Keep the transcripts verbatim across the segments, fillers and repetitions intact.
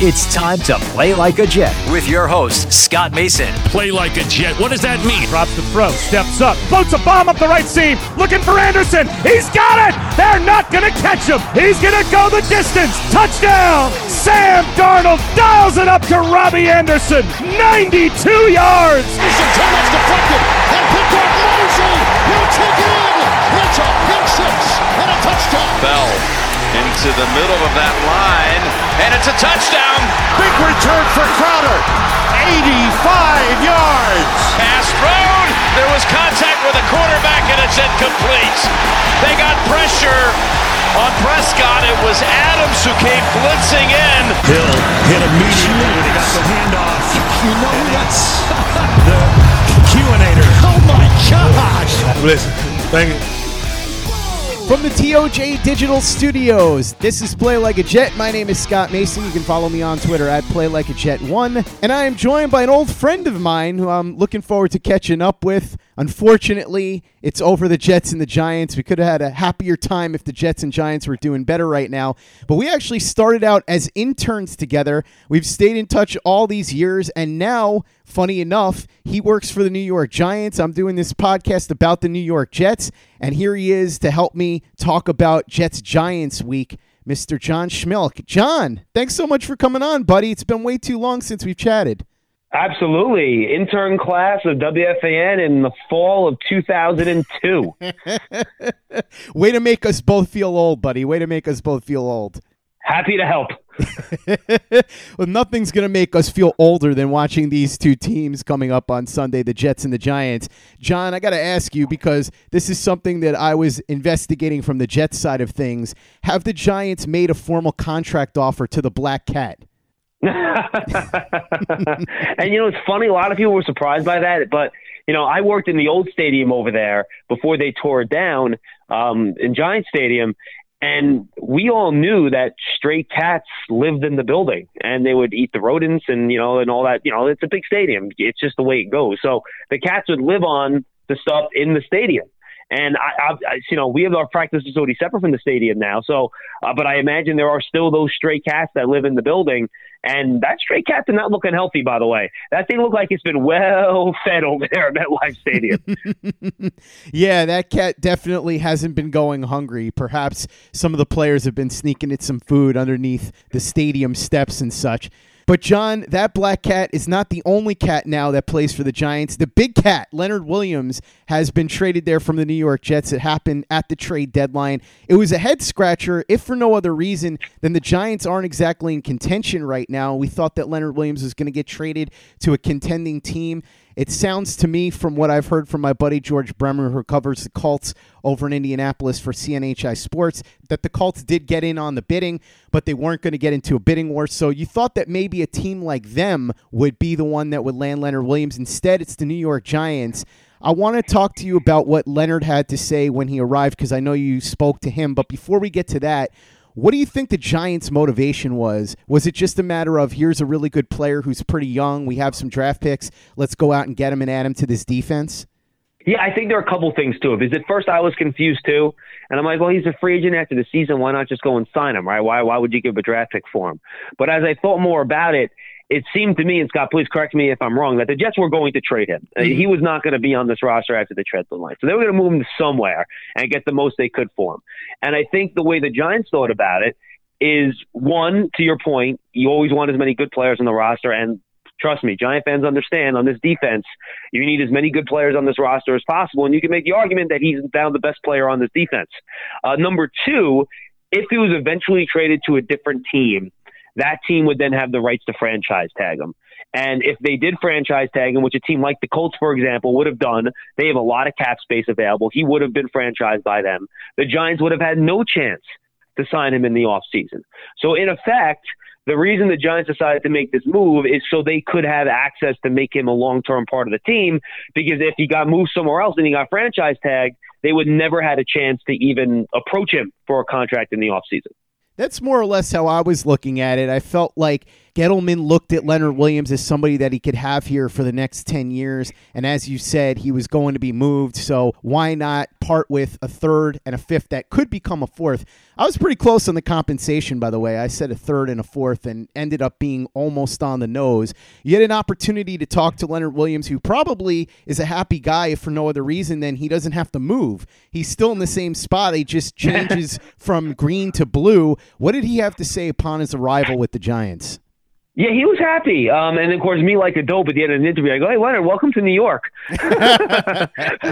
It's time to play like a Jet with your host, Scott Mason. Play like a Jet. What does that mean? Drops the throw, steps up, floats a bomb up the right seam, looking for Anderson. He's got it! They're not going to catch him. He's going to go the distance. Touchdown! Sam Darnold dials it up to Robbie Anderson. ninety-two yards! Anderson, too much deflected, and picked off Mosley. He'll take it in. It's a pick six and a touchdown. Bell into the middle of that line, and it's a touchdown. Big return for Crowder. eighty-five yards. Pass thrown. There was contact with the quarterback, and it's incomplete. They got pressure on Prescott. It was Adams who came blitzing in. Hill hit immediately when he got the handoff. You know that's The Q-inator. oh my gosh. Listen, thank you. From the T O J Digital Studios, this is Play Like a Jet. My name is Scott Mason. You can follow me on Twitter at Play Like a Jet one. And I am joined by an old friend of mine who I'm looking forward to catching up with. Unfortunately, it's over the Jets and the Giants. We could have had a happier time if the Jets and Giants were doing better right now. But we actually started out as interns together. We've stayed in touch all these years. And now, funny enough, he works for the New York Giants. I'm doing this podcast about the New York Jets. And here he is to help me talk about Jets-Giants week, Mister John Schmeelk. John, thanks so much for coming on, buddy. It's been way too long since we've chatted. Absolutely. Intern class of W F A N in the fall of two thousand two. Way to make us both feel old, buddy. Way to make us both feel old. Happy to help. Well, nothing's going to make us feel older than watching these two teams coming up on Sunday, the Jets and the Giants. John, I got to ask you, because this is something that I was investigating from the Jets side of things. Have the Giants made a formal contract offer to the Black Cat? And, you know, it's funny. A lot of people were surprised by that. But, you know, I worked in the old stadium over there before they tore it down um, in Giant Stadium. And we all knew that stray cats lived in the building and they would eat the rodents and, you know, and all that. You know, it's a big stadium. It's just the way it goes. So the cats would live on the stuff in the stadium. And, I, I, I you know, we have our practice facility separate from the stadium now. So, uh, but I imagine there are still those stray cats that live in the building. And that stray cat did not look unhealthy, by the way. That thing looked like it's been well fed over there at MetLife Stadium. Yeah, that cat definitely hasn't been going hungry. Perhaps some of the players have been sneaking it some food underneath the stadium steps and such. But, John, that black cat is not the only cat now that plays for the Giants. The big cat, Leonard Williams, has been traded there from the New York Jets. It happened at the trade deadline. It was a head-scratcher, if for no other reason than the Giants aren't exactly in contention right now. We thought that Leonard Williams was going to get traded to a contending team. It sounds to me, from what I've heard from my buddy George Bremer, who covers the Colts over in Indianapolis for C N H I Sports, that the Colts did get in on the bidding, but they weren't going to get into a bidding war. So you thought that maybe a team like them would be the one that would land Leonard Williams. Instead, it's the New York Giants. I want to talk to you about what Leonard had to say when he arrived, because I know you spoke to him. But before we get to that, what do you think the Giants' motivation was? Was it just a matter of, here's a really good player who's pretty young, we have some draft picks, let's go out and get him and add him to this defense? Yeah, I think there are a couple things to it. Because at first I was confused too. And I'm like, well, he's a free agent after the season. Why not just go and sign him, right? Why, why would you give a draft pick for him? But as I thought more about it, it seemed to me, and Scott, please correct me if I'm wrong, that the Jets were going to trade him. Mm-hmm. He was not going to be on this roster after the trade deadline. So they were going to move him to somewhere and get the most they could for him. And I think the way the Giants thought about it is, one, to your point, you always want as many good players on the roster. And trust me, Giant fans understand on this defense, you need as many good players on this roster as possible. And you can make the argument that he's now the best player on this defense. Uh, number two, if he was eventually traded to a different team, that team would then have the rights to franchise tag him. And if they did franchise tag him, which a team like the Colts, for example, would have done, they have a lot of cap space available. He would have been franchised by them. The Giants would have had no chance to sign him in the offseason. So in effect, the reason the Giants decided to make this move is so they could have access to make him a long-term part of the team, because if he got moved somewhere else and he got franchise tagged, they would never had a chance to even approach him for a contract in the offseason. That's more or less how I was looking at it. I felt like Gettleman looked at Leonard Williams as somebody that he could have here for the next ten years. And as you said, he was going to be moved. So why not part with a third and a fifth that could become a fourth? I was pretty close on the compensation, by the way. I said a third and a fourth and ended up being almost on the nose. You had an opportunity to talk to Leonard Williams, who probably is a happy guy if for no other reason than he doesn't have to move. He's still in the same spot. He just changes from green to blue. What did he have to say upon his arrival with the Giants? Yeah, he was happy. Um, and, of course, me like a dope at the end of an interview, I go, hey, Leonard, welcome to New York. Because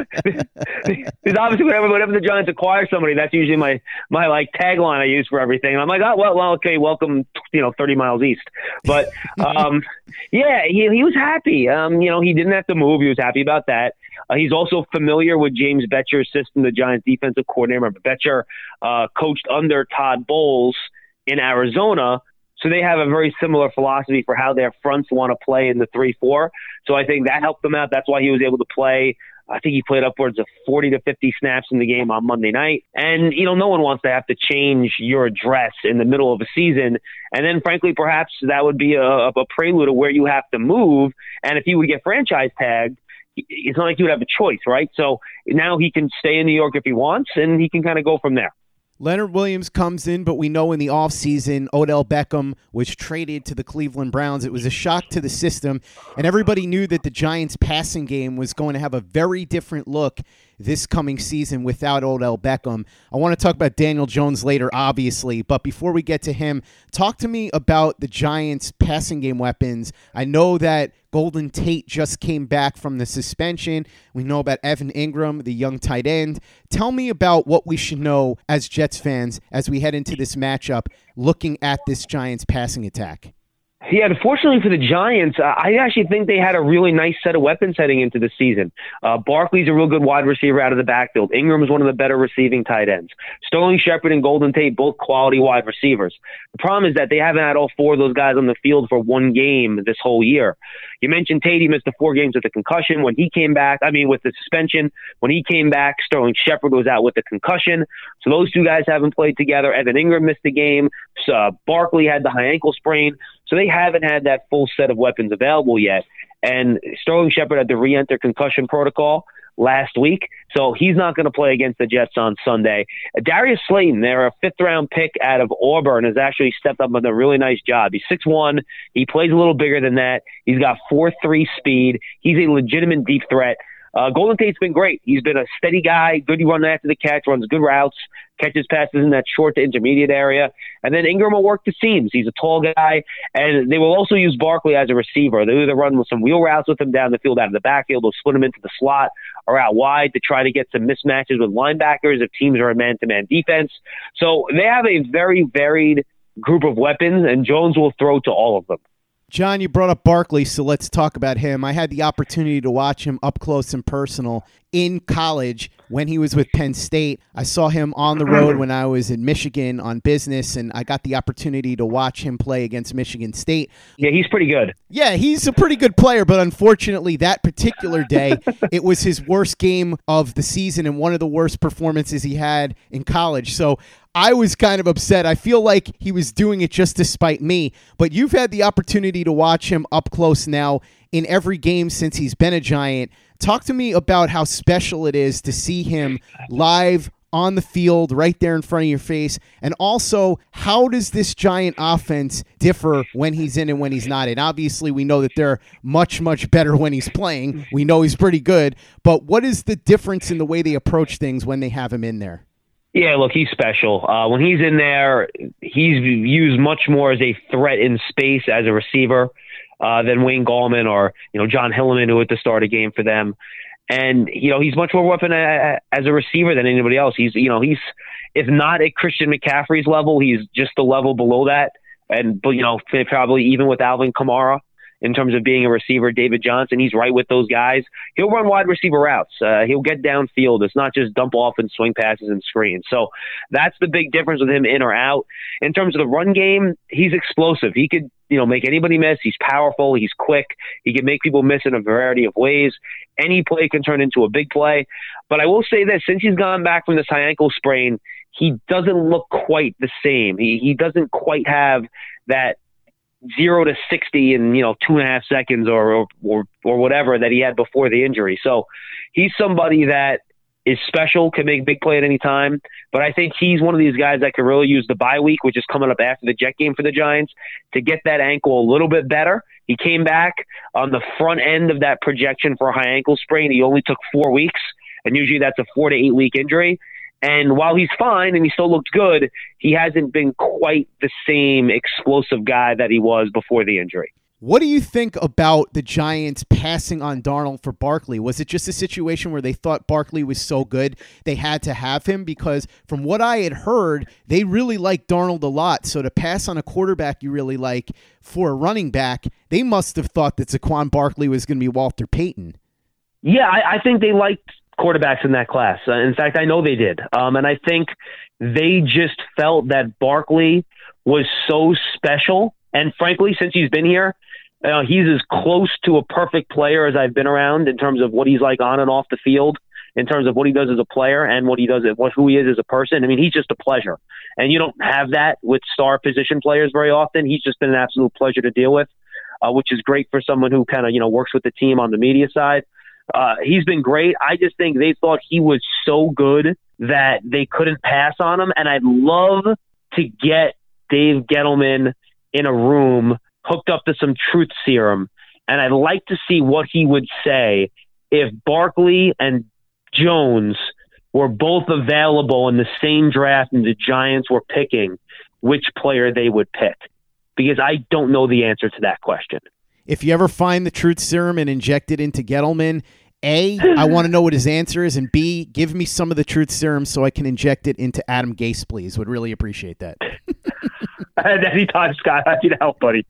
obviously whenever, whenever the Giants acquire somebody, that's usually my, my like tagline I use for everything. And I'm like, oh, well, well, okay, welcome, you know, thirty miles east. But, um, yeah, he, he was happy. Um, you know, he didn't have to move. He was happy about that. Uh, he's also familiar with James Bettcher's system, the Giants defensive coordinator. Bettcher uh, coached under Todd Bowles in Arizona. So they have a very similar philosophy for how their fronts want to play in the three four. So I think that helped them out. That's why he was able to play. I think he played upwards of forty to fifty snaps in the game on Monday night. And, you know, no one wants to have to change your address in the middle of a season. And then, frankly, perhaps that would be a, a prelude of where you have to move. And if he would get franchise tagged, it's not like you would have a choice, right? So now he can stay in New York if he wants, and he can kind of go from there. Leonard Williams comes in, but we know in the offseason, Odell Beckham was traded to the Cleveland Browns. It was a shock to the system, and everybody knew that the Giants' passing game was going to have a very different look this coming season without Odell Beckham. I want to talk about Daniel Jones later, obviously, but before we get to him, talk to me about the Giants' passing game weapons. I know that Golden Tate just came back from the suspension. We know about Evan Ingram, the young tight end. Tell me about what we should know as Jets fans as we head into this matchup, looking at this Giants passing attack. Yeah, unfortunately for the Giants, uh, I actually think they had a really nice set of weapons heading into the season. Uh, Barkley's a real good wide receiver out of the backfield. Ingram's one of the better receiving tight ends. Sterling Shepard and Golden Tate, both quality wide receivers. The problem is that they haven't had all four of those guys on the field for one game this whole year. You mentioned Tate, he missed the four games with the concussion. When he came back, I mean, with the suspension, when he came back, Sterling Shepard was out with the concussion. So those two guys haven't played together. Evan Ingram missed the game. So, uh, Barkley had the high ankle sprain. So they haven't had that full set of weapons available yet. And Sterling Shepard had to re-enter concussion protocol last week, so he's not going to play against the Jets on Sunday. Darius Slayton, they're a fifth-round pick out of Auburn, has actually stepped up and done a really nice job. He's six one. He plays a little bigger than that. He's got four three speed. He's a legitimate deep threat. Uh, Golden Tate's been great. He's been a steady guy, good run after the catch, runs good routes, catches passes in that short to intermediate area. And then Ingram will work the seams. He's a tall guy. And they will also use Barkley as a receiver. They'll either run with some wheel routes with him down the field, out of the backfield. They'll split him into the slot or out wide to try to get some mismatches with linebackers if teams are in man-to-man defense. So they have a very varied group of weapons, and Jones will throw to all of them. John, you brought up Barkley, so let's talk about him. I had the opportunity to watch him up close and personal in college when he was with Penn State. I saw him on the road when I was in Michigan on business, and I got the opportunity to watch him play against Michigan State. Yeah, he's pretty good. Yeah, he's a pretty good player, but unfortunately that particular day, it was his worst game of the season and one of the worst performances he had in college. So I was kind of upset. I feel like he was doing it just to spite me, but you've had the opportunity to watch him up close now in every game since he's been a Giant. Talk to me about how special it is to see him live on the field right there in front of your face, and also how does this Giant offense differ when he's in and when he's not in? Obviously, we know that they're much, much better when he's playing. We know he's pretty good, but what is the difference in the way they approach things when they have him in there? Yeah, look, he's special. Uh, when he's in there, he's used much more as a threat in space as a receiver uh, than Wayne Gallman or, you know, John Hilliman, who had to start a game for them. And, you know, he's much more weapon a, as a receiver than anybody else. He's, you know, he's, if not at Christian McCaffrey's level, he's just a level below that. And, but you know, probably even with Alvin Kamara in terms of being a receiver, David Johnson, he's right with those guys. He'll run wide receiver routes. Uh, he'll get downfield. It's not just dump off and swing passes and screens. So that's the big difference with him in or out. In terms of the run game, he's explosive. He could, you know, make anybody miss. He's powerful. He's quick. He can make people miss in a variety of ways. Any play can turn into a big play. But I will say this, since he's gone back from this high ankle sprain, he doesn't look quite the same. He he doesn't quite have that zero to sixty in, you know, two and a half seconds or, or, or whatever that he had before the injury. So he's somebody that is special, can make big play at any time. But I think he's one of these guys that could really use the bye week, which is coming up after the Jet game for the Giants, to get that ankle a little bit better. He came back on the front end of that projection for a high ankle sprain. He only took four weeks, and usually that's a four to eight week injury. And while he's fine and he still looks good, he hasn't been quite the same explosive guy that he was before the injury. What do you think about the Giants passing on Darnold for Barkley? Was it just a situation where they thought Barkley was so good they had to have him? Because from what I had heard, they really like Darnold a lot. So to pass on a quarterback you really like for a running back, they must have thought that Saquon Barkley was going to be Walter Payton. Yeah, I, I think they liked quarterbacks in that class. Uh, in fact, I know they did. Um, and I think they just felt that Barkley was so special. And frankly, since he's been here, Uh, he's as close to a perfect player as I've been around in terms of what he's like on and off the field, in terms of what he does as a player and what he does, what who he is as a person. I mean, he's just a pleasure, and you don't have that with star position players very often. He's just been an absolute pleasure to deal with, uh, which is great for someone who kind of you know works with the team on the media side. Uh, he's been great. I just think they thought he was so good that they couldn't pass on him, and I'd love to get Dave Gettleman in a room hooked up to some truth serum, and I'd like to see what he would say if Barkley and Jones were both available in the same draft and the Giants were picking which player they would pick, because I don't know the answer to that question. If you ever find the truth serum and inject it into Gettleman, A, I want to know what his answer is, and B, give me some of the truth serum so I can inject it into Adam Gase, please. Would really appreciate that. Anytime, Scott. Happy to help, buddy.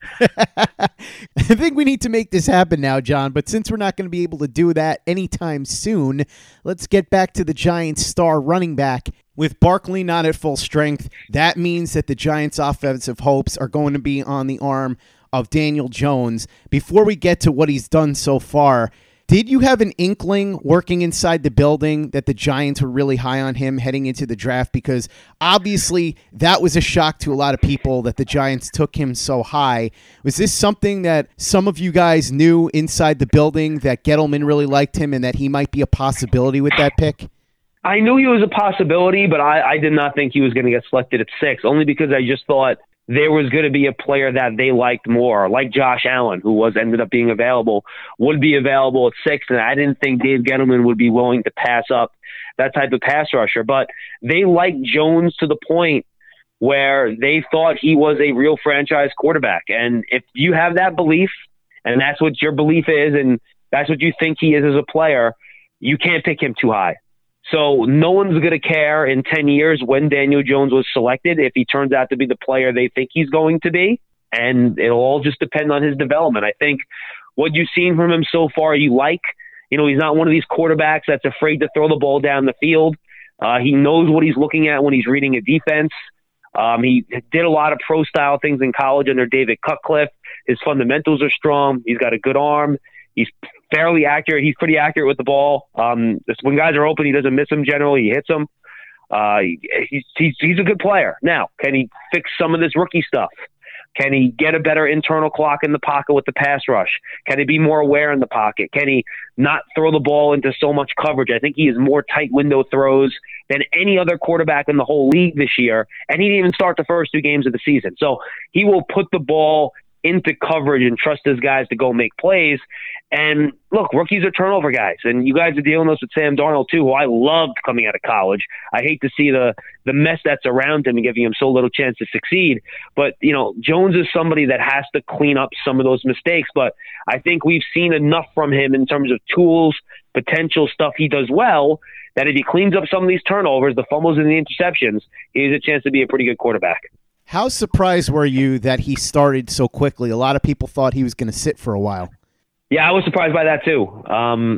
I think we need to make this happen now, John, but since we're not going to be able to do that anytime soon, let's get back to the Giants' star running back. With Barkley not at full strength, that means that the Giants' offensive hopes are going to be on the arm of Daniel Jones. Before we get to what he's done so far, did you have an inkling working inside the building that the Giants were really high on him heading into the draft? Because obviously that was a shock to a lot of people that the Giants took him so high. Was this something that some of you guys knew inside the building, that Gettleman really liked him and that he might be a possibility with that pick? I knew he was a possibility, but I, I did not think he was going to get selected at six, only because I just thought there was going to be a player that they liked more, like Josh Allen, who was ended up being available, would be available at six, and I didn't think Dave Gettleman would be willing to pass up that type of pass rusher. But they liked Jones to the point where they thought he was a real franchise quarterback. And if you have that belief, and that's what your belief is, and that's what you think he is as a player, you can't pick him too high. So no one's going to care in ten years when Daniel Jones was selected if he turns out to be the player they think he's going to be. And it'll all just depend on his development. I think what you've seen from him so far, you like. You know, he's not one of these quarterbacks that's afraid to throw the ball down the field. Uh, he knows what he's looking at when he's reading a defense. Um, he did a lot of pro-style things in college under David Cutcliffe. His fundamentals are strong. He's got a good arm. He's fairly accurate. He's pretty accurate with the ball. Um, when guys are open, he doesn't miss them generally. He hits them. Uh, he's, he's, he's a good player. Now, can he fix some of this rookie stuff? Can he get a better internal clock in the pocket with the pass rush? Can he be more aware in the pocket? Can he not throw the ball into so much coverage? I think he has more tight window throws than any other quarterback in the whole league this year. And he didn't even start the first two games of the season. So he will put the ball into coverage and trust his guys to go make plays. And look, rookies are turnover guys, and you guys are dealing with this with Sam Darnold too, who I loved coming out of college. I hate to see the the mess that's around him and giving him so little chance to succeed. But you know, Jones is somebody that has to clean up some of those mistakes. But I think we've seen enough from him in terms of tools, potential stuff he does well, that if he cleans up some of these turnovers, the fumbles and the interceptions, he has a chance to be a pretty good quarterback. How surprised were you that he started so quickly? A lot of people thought he was going to sit for a while. Yeah, I was surprised by that too. Um,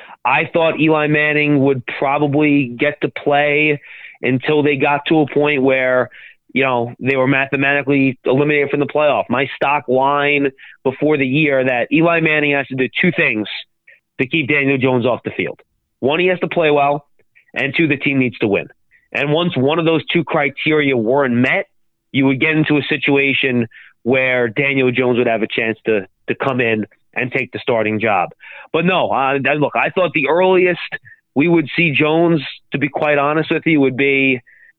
I thought Eli Manning would probably get to play until they got to a point where, you know, they were mathematically eliminated from the playoff. My stock line before the year that Eli Manning has to do two things to keep Daniel Jones off the field. One, he has to play well, and two, the team needs to win. And once one of those two criteria weren't met, you would get into a situation where Daniel Jones would have a chance to to come in and take the starting job. But no, uh, look, I thought the earliest we would see Jones, to be quite honest with you, would be,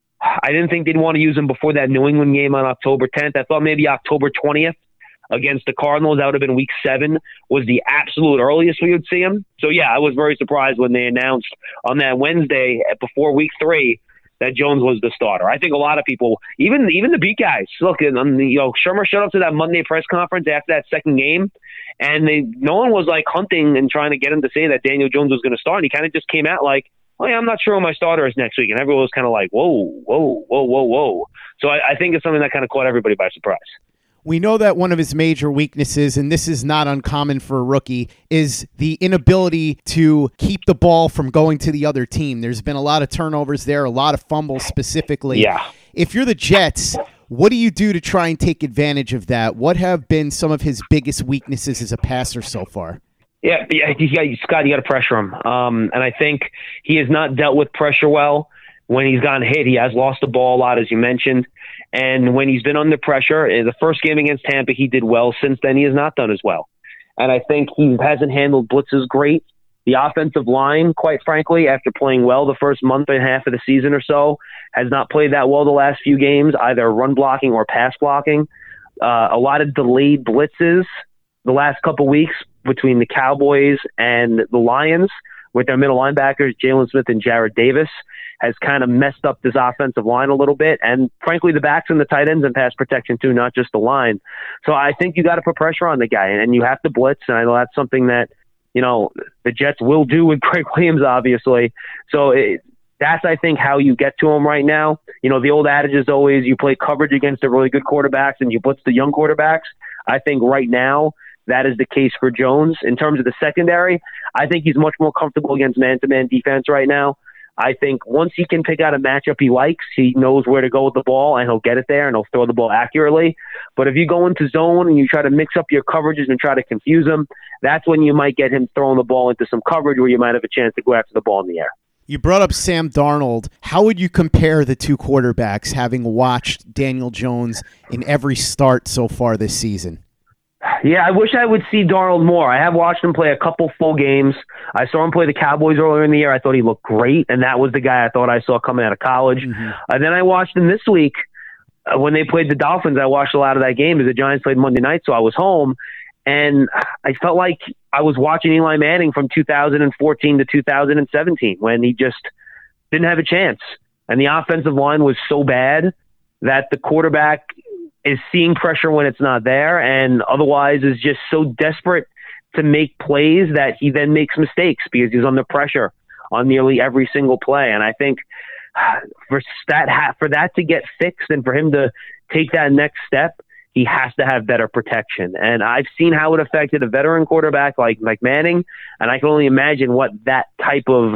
I didn't think they'd want to use him before that New England game on October tenth. I thought maybe October twentieth against the Cardinals, that would have been week seven, was the absolute earliest we would see him. So yeah, I was very surprised when they announced on that Wednesday before week three that Jones was the starter. I think a lot of people, even even the beat guys, look, and you know, Shermer showed up to that Monday press conference after that second game, and they no one was like hunting and trying to get him to say that Daniel Jones was going to start. And he kind of just came out like, oh yeah, I'm not sure who my starter is next week. And everyone was kind of like, whoa, whoa, whoa, whoa, whoa. So I, I think it's something that kind of caught everybody by surprise. We know that one of his major weaknesses, and this is not uncommon for a rookie, is the inability to keep the ball from going to the other team. There's been a lot of turnovers there, a lot of fumbles specifically. Yeah. If you're the Jets, what do you do to try and take advantage of that? What have been some of his biggest weaknesses as a passer so far? Yeah, yeah, you got, Scott, you got to pressure him. Um, and I think he has not dealt with pressure well. When he's gotten hit, he has lost the ball a lot, as you mentioned. And when he's been under pressure, the first game against Tampa, he did well. Since then, he has not done as well. And I think he hasn't handled blitzes great. The offensive line, quite frankly, after playing well the first month and a half of the season or so, has not played that well the last few games, either run blocking or pass blocking. Uh, a lot of delayed blitzes the last couple weeks between the Cowboys and the Lions with their middle linebackers, Jalen Smith and Jared Davis, has kind of messed up this offensive line a little bit. And frankly, the backs and the tight ends and pass protection too, not just the line. So I think you got to put pressure on the guy, and you have to blitz. And I know that's something that, you know, the Jets will do with Greg Williams, obviously. So it, that's, I think, how you get to him right now. You know, the old adage is always you play coverage against the really good quarterbacks and you blitz the young quarterbacks. I think right now that is the case for Jones. In terms of the secondary, I think he's much more comfortable against man-to-man defense right now. I think once he can pick out a matchup he likes, he knows where to go with the ball, and he'll get it there, and he'll throw the ball accurately. But if you go into zone and you try to mix up your coverages and try to confuse him, that's when you might get him throwing the ball into some coverage where you might have a chance to go after the ball in the air. You brought up Sam Darnold. How would you compare the two quarterbacks, having watched Daniel Jones in every start so far this season? Yeah, I wish I would see Darnold more. I have watched him play a couple full games. I saw him play the Cowboys earlier in the year. I thought he looked great, and that was the guy I thought I saw coming out of college. Mm-hmm. And then I watched him this week uh, when they played the Dolphins. I watched a lot of that game as the Giants played Monday night, so I was home. And I felt like I was watching Eli Manning from two thousand fourteen to two thousand seventeen when he just didn't have a chance. And the offensive line was so bad that the quarterback is seeing pressure when it's not there, and otherwise is just so desperate to make plays that he then makes mistakes because he's under pressure on nearly every single play. And I think for that, for that to get fixed and for him to take that next step, he has to have better protection. And I've seen how it affected a veteran quarterback like, like Manning, and I can only imagine what that type of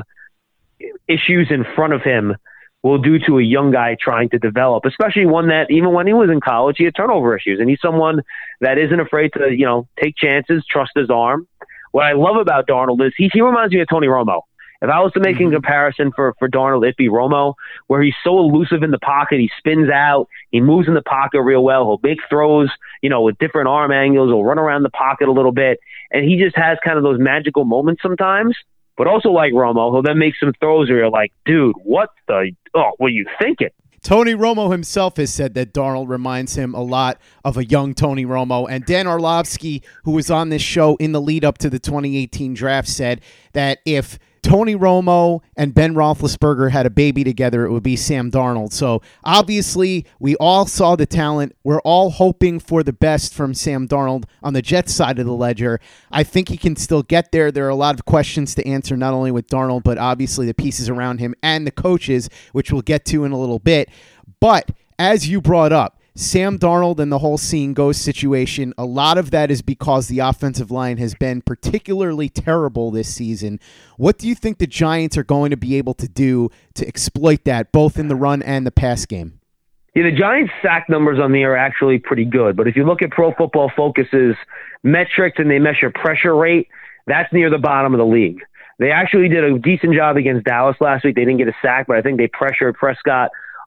issues in front of him will do to a young guy trying to develop, especially one that even when he was in college, he had turnover issues, and he's someone that isn't afraid to, you know, take chances, trust his arm. What I love about Darnold is he, he reminds me of Tony Romo. If I was to make mm-hmm. a comparison for, for Darnold, it'd be Romo, where he's so elusive in the pocket. He spins out. He moves in the pocket real well. He'll make throws, you know, with different arm angles. He'll run around the pocket a little bit. And he just has kind of those magical moments sometimes. But also like Romo, he'll then make some throws where you're like, dude, what the, oh, what are you thinking? Tony Romo himself has said that Darnold reminds him a lot of a young Tony Romo. And Dan Orlovsky, who was on this show in the lead up to the twenty eighteen draft, said that if Tony Romo and Ben Roethlisberger had a baby together, it would be Sam Darnold. So obviously, we all saw the talent. We're all hoping for the best from Sam Darnold on the Jets side of the ledger. I think he can still get there. There are a lot of questions to answer, not only with Darnold, but obviously the pieces around him and the coaches, which we'll get to in a little bit. But as you brought up, Sam Darnold and the whole Seeing Ghost situation, a lot of that is because the offensive line has been particularly terrible this season. What do you think the Giants are going to be able to do to exploit that, both in the run and the pass game? Yeah, the Giants' sack numbers on the air are actually pretty good. But if you look at Pro Football Focus's metrics and they measure pressure rate, that's near the bottom of the league. They actually did a decent job against Dallas last week. They didn't get a sack, but I think they pressured Prescott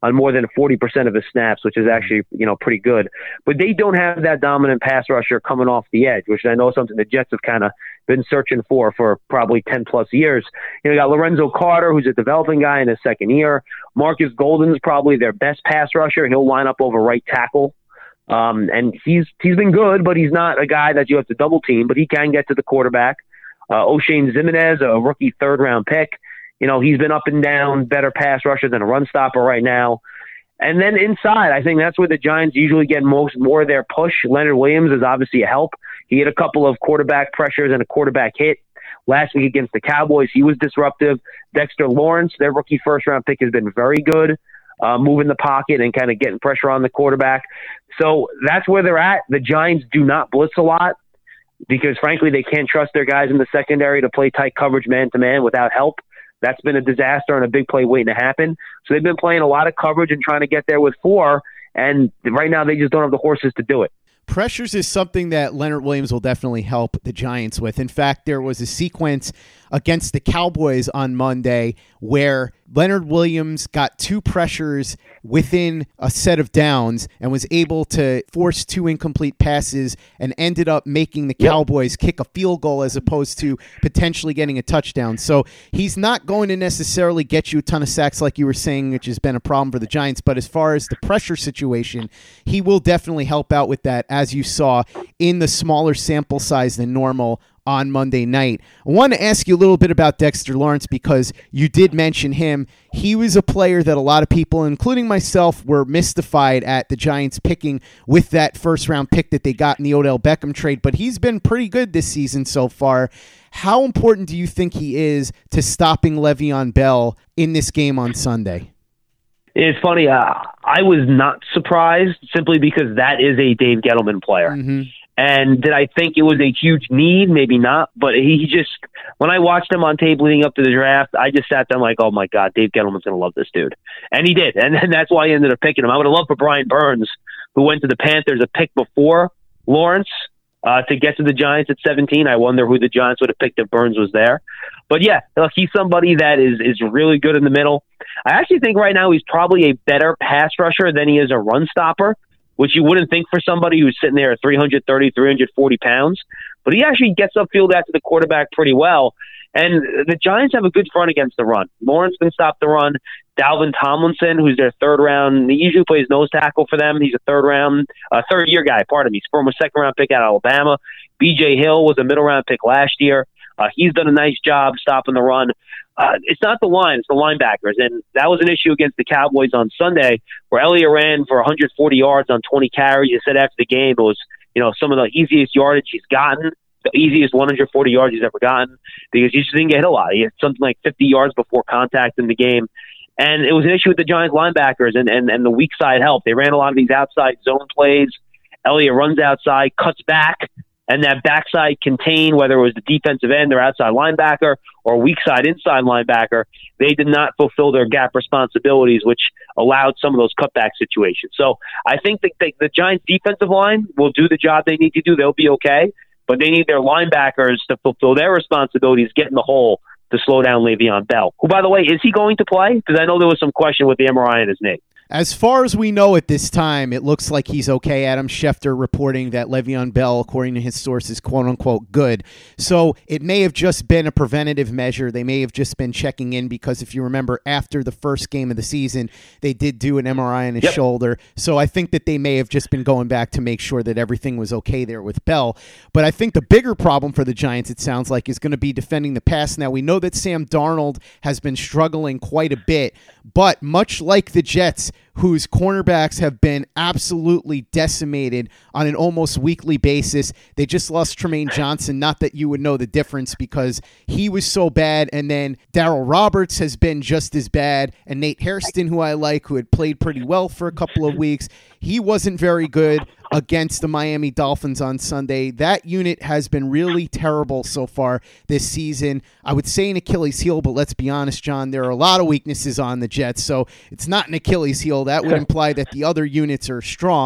on more than forty percent of his snaps, which is actually, you know, pretty good. But they don't have that dominant pass rusher coming off the edge, which I know is something the Jets have kind of been searching for for probably ten plus years. You know, you got Lorenzo Carter, who's a developing guy in his second year. Marcus Golden is probably their best pass rusher. He'll line up over right tackle. Um, and he's he's been good, but he's not a guy that you have to double team, but he can get to the quarterback. Uh, O'Shane Ximenez, a rookie third round pick. You know, he's been up and down, better pass rusher than a run stopper right now. And then inside, I think that's where the Giants usually get most more of their push. Leonard Williams is obviously a help. He had a couple of quarterback pressures and a quarterback hit last week against the Cowboys. He was disruptive. Dexter Lawrence, their rookie first-round pick, has been very good, uh, moving the pocket and kind of getting pressure on the quarterback. So that's where they're at. The Giants do not blitz a lot because, frankly, they can't trust their guys in the secondary to play tight coverage man-to-man without help. That's been a disaster and a big play waiting to happen. So they've been playing a lot of coverage and trying to get there with four, and right now they just don't have the horses to do it. Pressures is something that Leonard Williams will definitely help the Giants with. In fact, there was a sequence against the Cowboys on Monday where Leonard Williams got two pressures within a set of downs and was able to force two incomplete passes and ended up making the Cowboys kick a field goal as opposed to potentially getting a touchdown. So he's not going to necessarily get you a ton of sacks like you were saying, which has been a problem for the Giants. But as far as the pressure situation, he will definitely help out with that, as you saw in the smaller sample size than normal on Monday night. I want to ask you a little bit about Dexter Lawrence because you did mention him. He was a player that a lot of people, including myself, were mystified at the Giants picking with that first-round pick that they got in the Odell Beckham trade, but he's been pretty good this season so far. How important do you think he is to stopping Le'Veon Bell in this game on Sunday? It's funny. Uh, I was not surprised simply because that is a Dave Gettleman player. Mm-hmm. And did I think it was a huge need? Maybe not. But he just, when I watched him on tape leading up to the draft, I just sat there like, oh my God, Dave Gettleman's going to love this dude. And he did. And, and that's why he ended up picking him. I would have loved for Brian Burns, who went to the Panthers, a pick before Lawrence, uh, to get to the Giants at seventeen. I wonder who the Giants would have picked if Burns was there. But yeah, look, he's somebody that is, is really good in the middle. I actually think right now he's probably a better pass rusher than he is a run stopper, which you wouldn't think for somebody who's sitting there at three thirty, three forty pounds. But he actually gets upfield after the quarterback pretty well. And the Giants have a good front against the run. Lawrence can stop the run. Dalvin Tomlinson, who's their third round, he usually plays nose tackle for them. He's a third round, uh, third year guy, pardon me. He's from a second round pick out of Alabama. B J Hill was a middle round pick last year. Uh, he's done a nice job stopping the run. Uh, it's not the line, it's the linebackers. And that was an issue against the Cowboys on Sunday where Elliott ran for one hundred forty yards on twenty carries. He said after the game it was, you know, some of the easiest yardage he's gotten, the easiest one hundred forty yards he's ever gotten because he just didn't get hit a lot. He had something like fifty yards before contact in the game. And it was an issue with the Giants linebackers and, and, and the weak side help. They ran a lot of these outside zone plays. Elliott runs outside, cuts back, and that backside contain, whether it was the defensive end or outside linebacker or weak side inside linebacker, they did not fulfill their gap responsibilities, which allowed some of those cutback situations. So I think the, the, the Giants defensive line will do the job they need to do. They'll be okay, but they need their linebackers to fulfill their responsibilities, get in the hole to slow down Le'Veon Bell, who, by the way, is he going to play? Because I know there was some question with the M R I in his knee. As far as we know at this time, it looks like he's okay. Adam Schefter reporting that Le'Veon Bell, according to his sources, quote-unquote good. So it may have just been a preventative measure. They may have just been checking in because if you remember, after the first game of the season, they did do an M R I on his yep. shoulder. So I think that they may have just been going back to make sure that everything was okay there with Bell. But I think the bigger problem for the Giants, it sounds like, is going to be defending the pass. Now, we know that Sam Darnold has been struggling quite a bit, but much like the Jets, whose cornerbacks have been absolutely decimated on an almost weekly basis. They just lost Tremaine Johnson. Not that you would know the difference because he was so bad. And then Darryl Roberts has been just as bad. And Nate Hairston, who I like, who had played pretty well for a couple of weeks, he wasn't very good against the Miami Dolphins on Sunday. That unit has been really terrible so far this season. I would say an Achilles heel, but let's be honest, John, there are a lot of weaknesses on the Jets, so it's not an Achilles heel. That would imply that the other units are strong.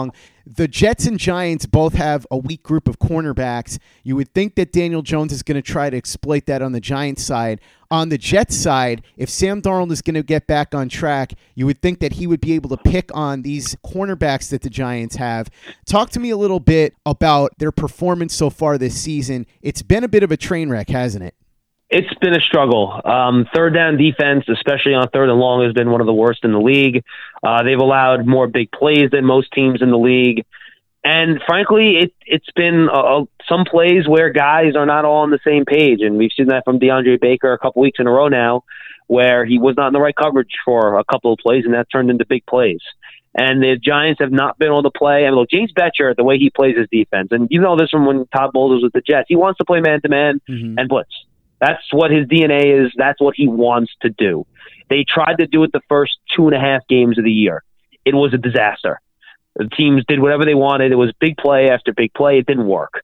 The Jets and Giants both have a weak group of cornerbacks. You would think that Daniel Jones is going to try to exploit that on the Giants side. On the Jets side, if Sam Darnold is going to get back on track, you would think that he would be able to pick on these cornerbacks that the Giants have. Talk to me a little bit about their performance so far this season. It's been a bit of a train wreck, hasn't it? It's been a struggle. Um, third down defense, especially on third and long, has been one of the worst in the league. Uh, they've allowed more big plays than most teams in the league. And frankly, it, it's been uh, some plays where guys are not all on the same page. And we've seen that from DeAndre Baker a couple weeks in a row now, where he was not in the right coverage for a couple of plays, and that turned into big plays. And the Giants have not been able to play. I mean, look, James Bettcher, the way he plays his defense, and you know this from when Todd Bowles was with the Jets, he wants to play man-to-man mm-hmm. and blitz. That's what his D N A is. That's what he wants to do. They tried to do it the first two and a half games of the year. It was a disaster. The teams did whatever they wanted. It was big play after big play. It didn't work.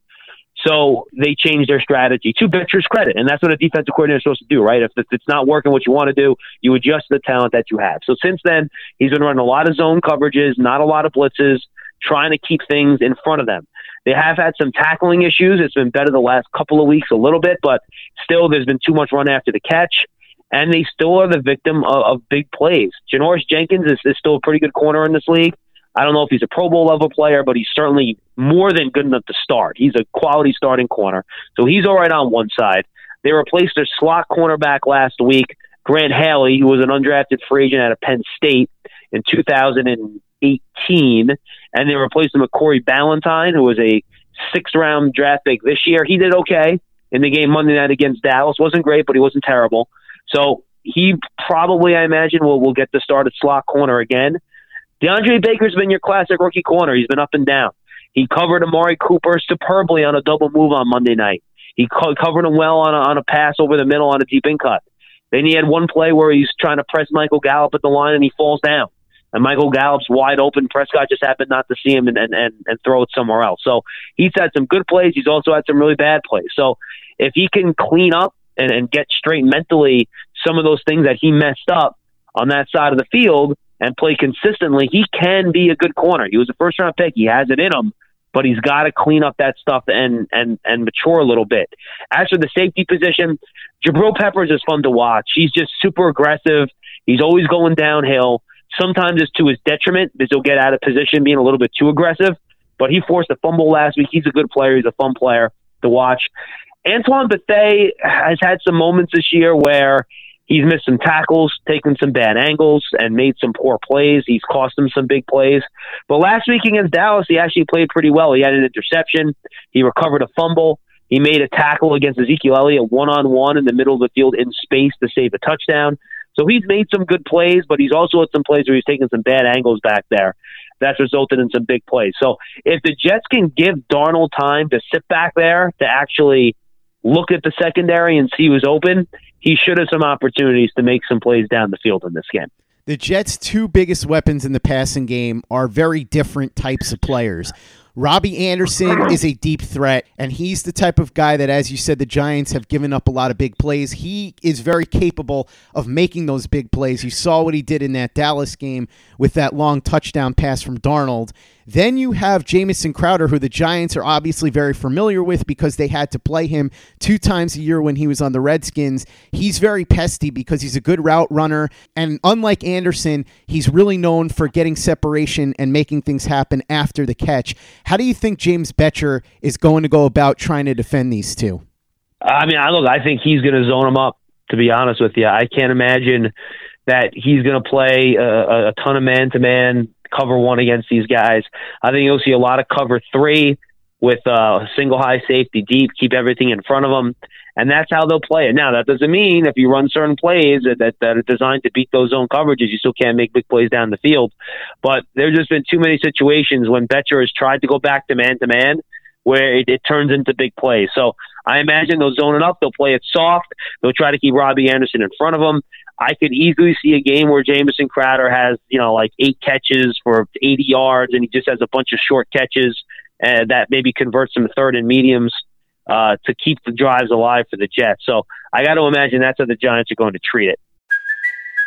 So they changed their strategy to Bettcher's credit. And that's what a defensive coordinator is supposed to do, right? If it's not working what you want to do, you adjust the talent that you have. So since then, he's been running a lot of zone coverages, not a lot of blitzes, trying to keep things in front of them. They have had some tackling issues. It's been better the last couple of weeks a little bit, but still there's been too much run after the catch, and they still are the victim of, of big plays. Janoris Jenkins is, is still a pretty good corner in this league. I don't know if he's a Pro Bowl level player, but he's certainly more than good enough to start. He's a quality starting corner, so he's all right on one side. They replaced their slot cornerback last week, Grant Haley, who was an undrafted free agent out of Penn State in two thousand eighteen, and they replaced him with Corey Ballantyne, who was a sixth-round draft pick this year. He did okay in the game Monday night against Dallas. Wasn't great, but he wasn't terrible. So he probably, I imagine, will, will get the start at slot corner again. DeAndre Baker's been your classic rookie corner. He's been up and down. He covered Amari Cooper superbly on a double move on Monday night. He co- covered him well on a, on a pass over the middle on a deep in cut. Then he had one play where he's trying to press Michael Gallup at the line, and he falls down. And Michael Gallup's wide open. Prescott just happened not to see him and, and, and, and throw it somewhere else. So he's had some good plays. He's also had some really bad plays. So if he can clean up and, and get straight mentally some of those things that he messed up on that side of the field and play consistently, he can be a good corner. He was a first-round pick. He has it in him, but he's got to clean up that stuff and, and, and mature a little bit. As for the safety position, Jabril Peppers is fun to watch. He's just super aggressive. He's always going downhill. Sometimes it's to his detriment because he'll get out of position being a little bit too aggressive. But he forced a fumble last week. He's a good player. He's a fun player to watch. Antoine Bethea has had some moments this year where he's missed some tackles, taken some bad angles, and made some poor plays. He's cost him some big plays. But last week against Dallas, he actually played pretty well. He had an interception. He recovered a fumble. He made a tackle against Ezekiel Elliott one-on-one in the middle of the field in space to save a touchdown. So he's made some good plays, but he's also had some plays where he's taken some bad angles back there. That's resulted in some big plays. So if the Jets can give Darnold time to sit back there to actually look at the secondary and see who's open, he should have some opportunities to make some plays down the field in this game. The Jets' two biggest weapons in the passing game are very different types of players. Robbie Anderson is a deep threat, and he's the type of guy that, as you said, the Giants have given up a lot of big plays. He is very capable of making those big plays. You saw what he did in that Dallas game with that long touchdown pass from Darnold. Then you have Jamison Crowder, who the Giants are obviously very familiar with because they had to play him two times a year when he was on the Redskins. He's very pesty because he's a good route runner, and unlike Anderson, he's really known for getting separation and making things happen after the catch. How do you think James Bettcher is going to go about trying to defend these two? I mean, I look, I think he's going to zone them up, to be honest with you. I can't imagine that he's going to play a, a ton of man-to-man cover one against these guys. I think you'll see a lot of cover three with a uh, single high safety deep, keep everything in front of them, and that's how they'll play it. Now, that doesn't mean if you run certain plays that, that, that are designed to beat those zone coverages, you still can't make big plays down the field. But there's just been too many situations when Bettcher has tried to go back to man-to-man where it, it turns into big plays. So I imagine they'll zone it up. They'll play it soft. They'll try to keep Robbie Anderson in front of them. I could easily see a game where Jamison Crowder has, you know, like eight catches for eighty yards, and he just has a bunch of short catches uh, that maybe converts some third and mediums uh, to keep the drives alive for the Jets. So I got to imagine that's how the Giants are going to treat it.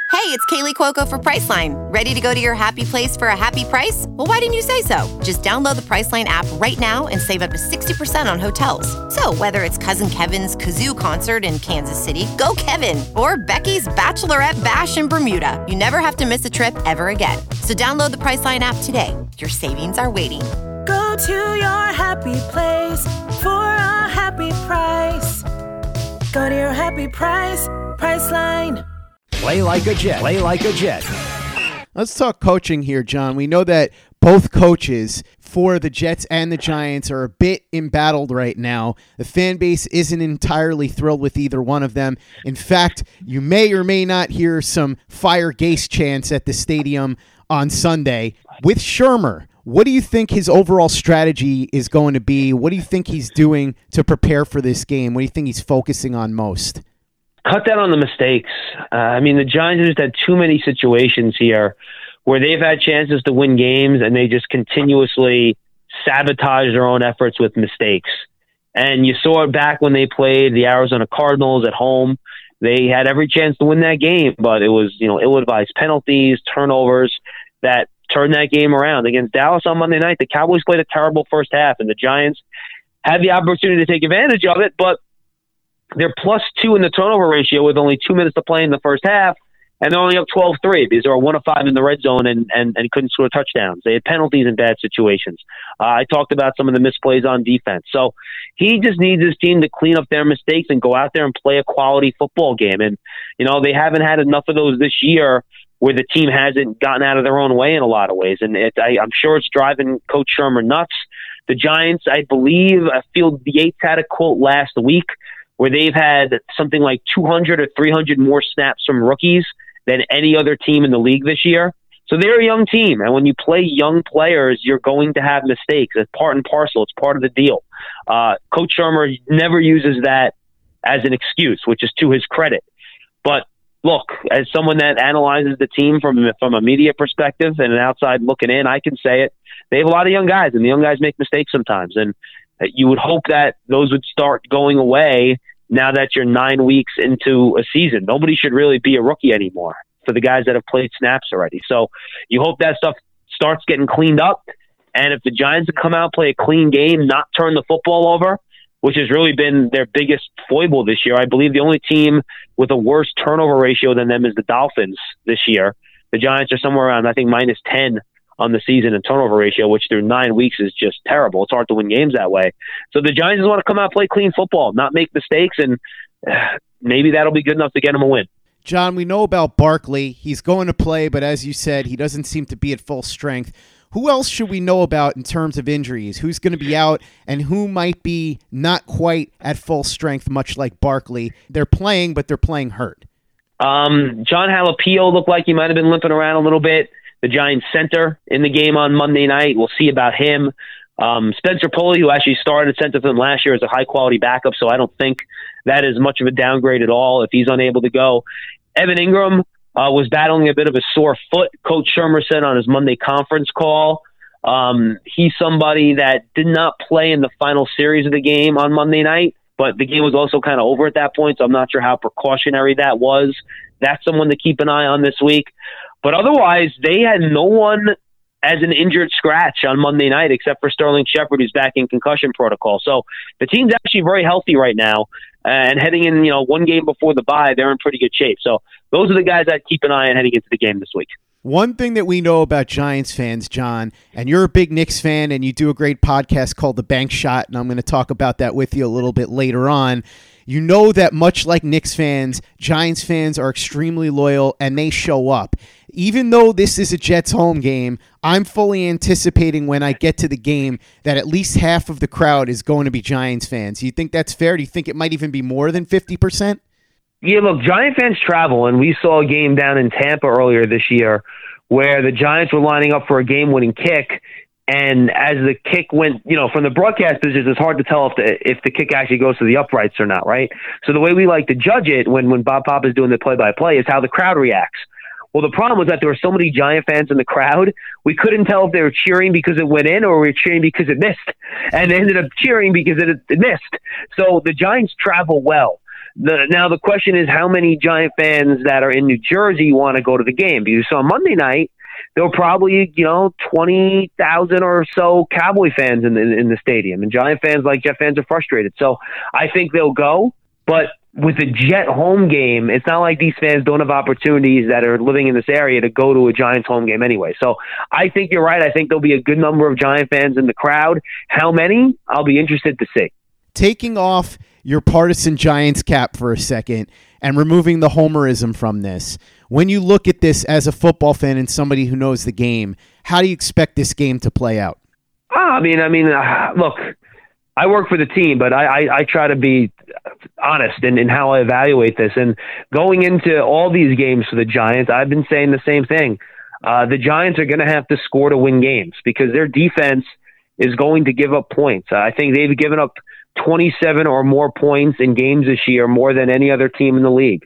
Hey, it's Kaylee Cuoco for Priceline. Ready to go to your happy place for a happy price? Well, why didn't you say so? Just download the Priceline app right now and save up to sixty percent on hotels. So whether it's Cousin Kevin's Kazoo Concert in Kansas City, go Kevin, or Becky's Bachelorette Bash in Bermuda, you never have to miss a trip ever again. So download the Priceline app today. Your savings are waiting. Go to your happy place for a happy price. Go to your happy price, Priceline. Play like a Jet. Play like a Jet. Let's talk coaching here, John. We know that both coaches for the Jets and the Giants are a bit embattled right now. The fan base isn't entirely thrilled with either one of them. In fact, you may or may not hear some fire Gase chants at the stadium on Sunday. With Shurmur, what do you think his overall strategy is going to be? What do you think he's doing to prepare for this game? What do you think he's focusing on most? Cut down on the mistakes. Uh, I mean, the Giants just had too many situations here where they've had chances to win games and they just continuously sabotage their own efforts with mistakes. And you saw it back when they played the Arizona Cardinals at home. They had every chance to win that game, but it was, you know, ill-advised penalties, turnovers that turned that game around. Against Dallas on Monday night, the Cowboys played a terrible first half, and the Giants had the opportunity to take advantage of it, but they're plus two in the turnover ratio with only two minutes to play in the first half, and they're only up twelve three because they were one of five in the red zone and, and, and couldn't score touchdowns. They had penalties in bad situations. Uh, I talked about some of the misplays on defense. So he just needs his team to clean up their mistakes and go out there and play a quality football game. And, you know, they haven't had enough of those this year where the team hasn't gotten out of their own way in a lot of ways. And it, I, I'm sure it's driving Coach Shurmur nuts. The Giants, I believe, I feel the Yates had a quote last week where they've had something like two hundred or three hundred more snaps from rookies than any other team in the league this year. So they're a young team. And when you play young players, you're going to have mistakes. It's part and parcel. It's part of the deal. Uh, Coach Shurmur never uses that as an excuse, which is to his credit. But look, as someone that analyzes the team from, from a media perspective and an outside looking in, I can say it. They have a lot of young guys, and the young guys make mistakes sometimes. And you would hope that those would start going away now that you're nine weeks into a season. Nobody should really be a rookie anymore for the guys that have played snaps already. So you hope that stuff starts getting cleaned up. And if the Giants come out, play a clean game, not turn the football over, which has really been their biggest foible this year. I believe the only team with a worse turnover ratio than them is the Dolphins this year. The Giants are somewhere around, I think, minus ten on the season in turnover ratio, which through nine weeks is just terrible. It's hard to win games that way. So the Giants just want to come out, play clean football, not make mistakes, and uh, maybe that'll be good enough to get them a win. John, we know about Barkley. He's going to play, but as you said, he doesn't seem to be at full strength. Who else should we know about in terms of injuries? Who's going to be out and who might be not quite at full strength, much like Barkley? They're playing, but they're playing hurt. Um, John Jalapeno looked like he might have been limping around a little bit. The Giants center in the game on Monday night. We'll see about him. Um, Spencer Pulley, who actually started center for them last year, is a high-quality backup, so I don't think that is much of a downgrade at all if he's unable to go. Evan Ingram uh, was battling a bit of a sore foot, Coach Shurmur said on his Monday conference call. Um, he's somebody that did not play in the final series of the game on Monday night, but the game was also kind of over at that point, so I'm not sure how precautionary that was. That's someone to keep an eye on this week. But otherwise, they had no one as an injured scratch on Monday night except for Sterling Shepard, who's back in concussion protocol. So the team's actually very healthy right now. And heading in, you know, one game before the bye, they're in pretty good shape. So those are the guys I'd keep an eye on heading into the game this week. One thing that we know about Giants fans, John, and you're a big Knicks fan, and you do a great podcast called The Bank Shot, and I'm going to talk about that with you a little bit later on. You know that much like Knicks fans, Giants fans are extremely loyal, and they show up. Even though this is a Jets home game, I'm fully anticipating when I get to the game that at least half of the crowd is going to be Giants fans. Do you think that's fair? Do you think it might even be more than fifty percent? Yeah, look, Giant fans travel, and we saw a game down in Tampa earlier this year where the Giants were lining up for a game-winning kick, and as the kick went, you know, from the broadcast position, it's hard to tell if the if the kick actually goes to the uprights or not, right? So the way we like to judge it when, when Bob Papa is doing the play-by-play is how the crowd reacts. Well, the problem was that there were so many Giant fans in the crowd, we couldn't tell if they were cheering because it went in or we were cheering because it missed. And they ended up cheering because it, it missed. So the Giants travel well. The, now the question is how many Giant fans that are in New Jersey want to go to the game? Because on Monday night, there were probably, you know, twenty thousand or so Cowboy fans in the, in the stadium. And Giant fans, like Jet fans, are frustrated. So I think they'll go. But with the Jet home game, it's not like these fans don't have opportunities that are living in this area to go to a Giants home game anyway. So I think you're right. I think there'll be a good number of Giant fans in the crowd. How many? I'll be interested to see. Taking off your partisan Giants cap for a second and removing the homerism from this, when you look at this as a football fan and somebody who knows the game, how do you expect this game to play out? Oh, I mean, I mean, uh, look, I work for the team, but I, I, I try to be honest in, in how I evaluate this. And going into all these games for the Giants, I've been saying the same thing. Uh, the Giants are going to have to score to win games because their defense is going to give up points. I think they've given up twenty-seven or more points in games this year, more than any other team in the league.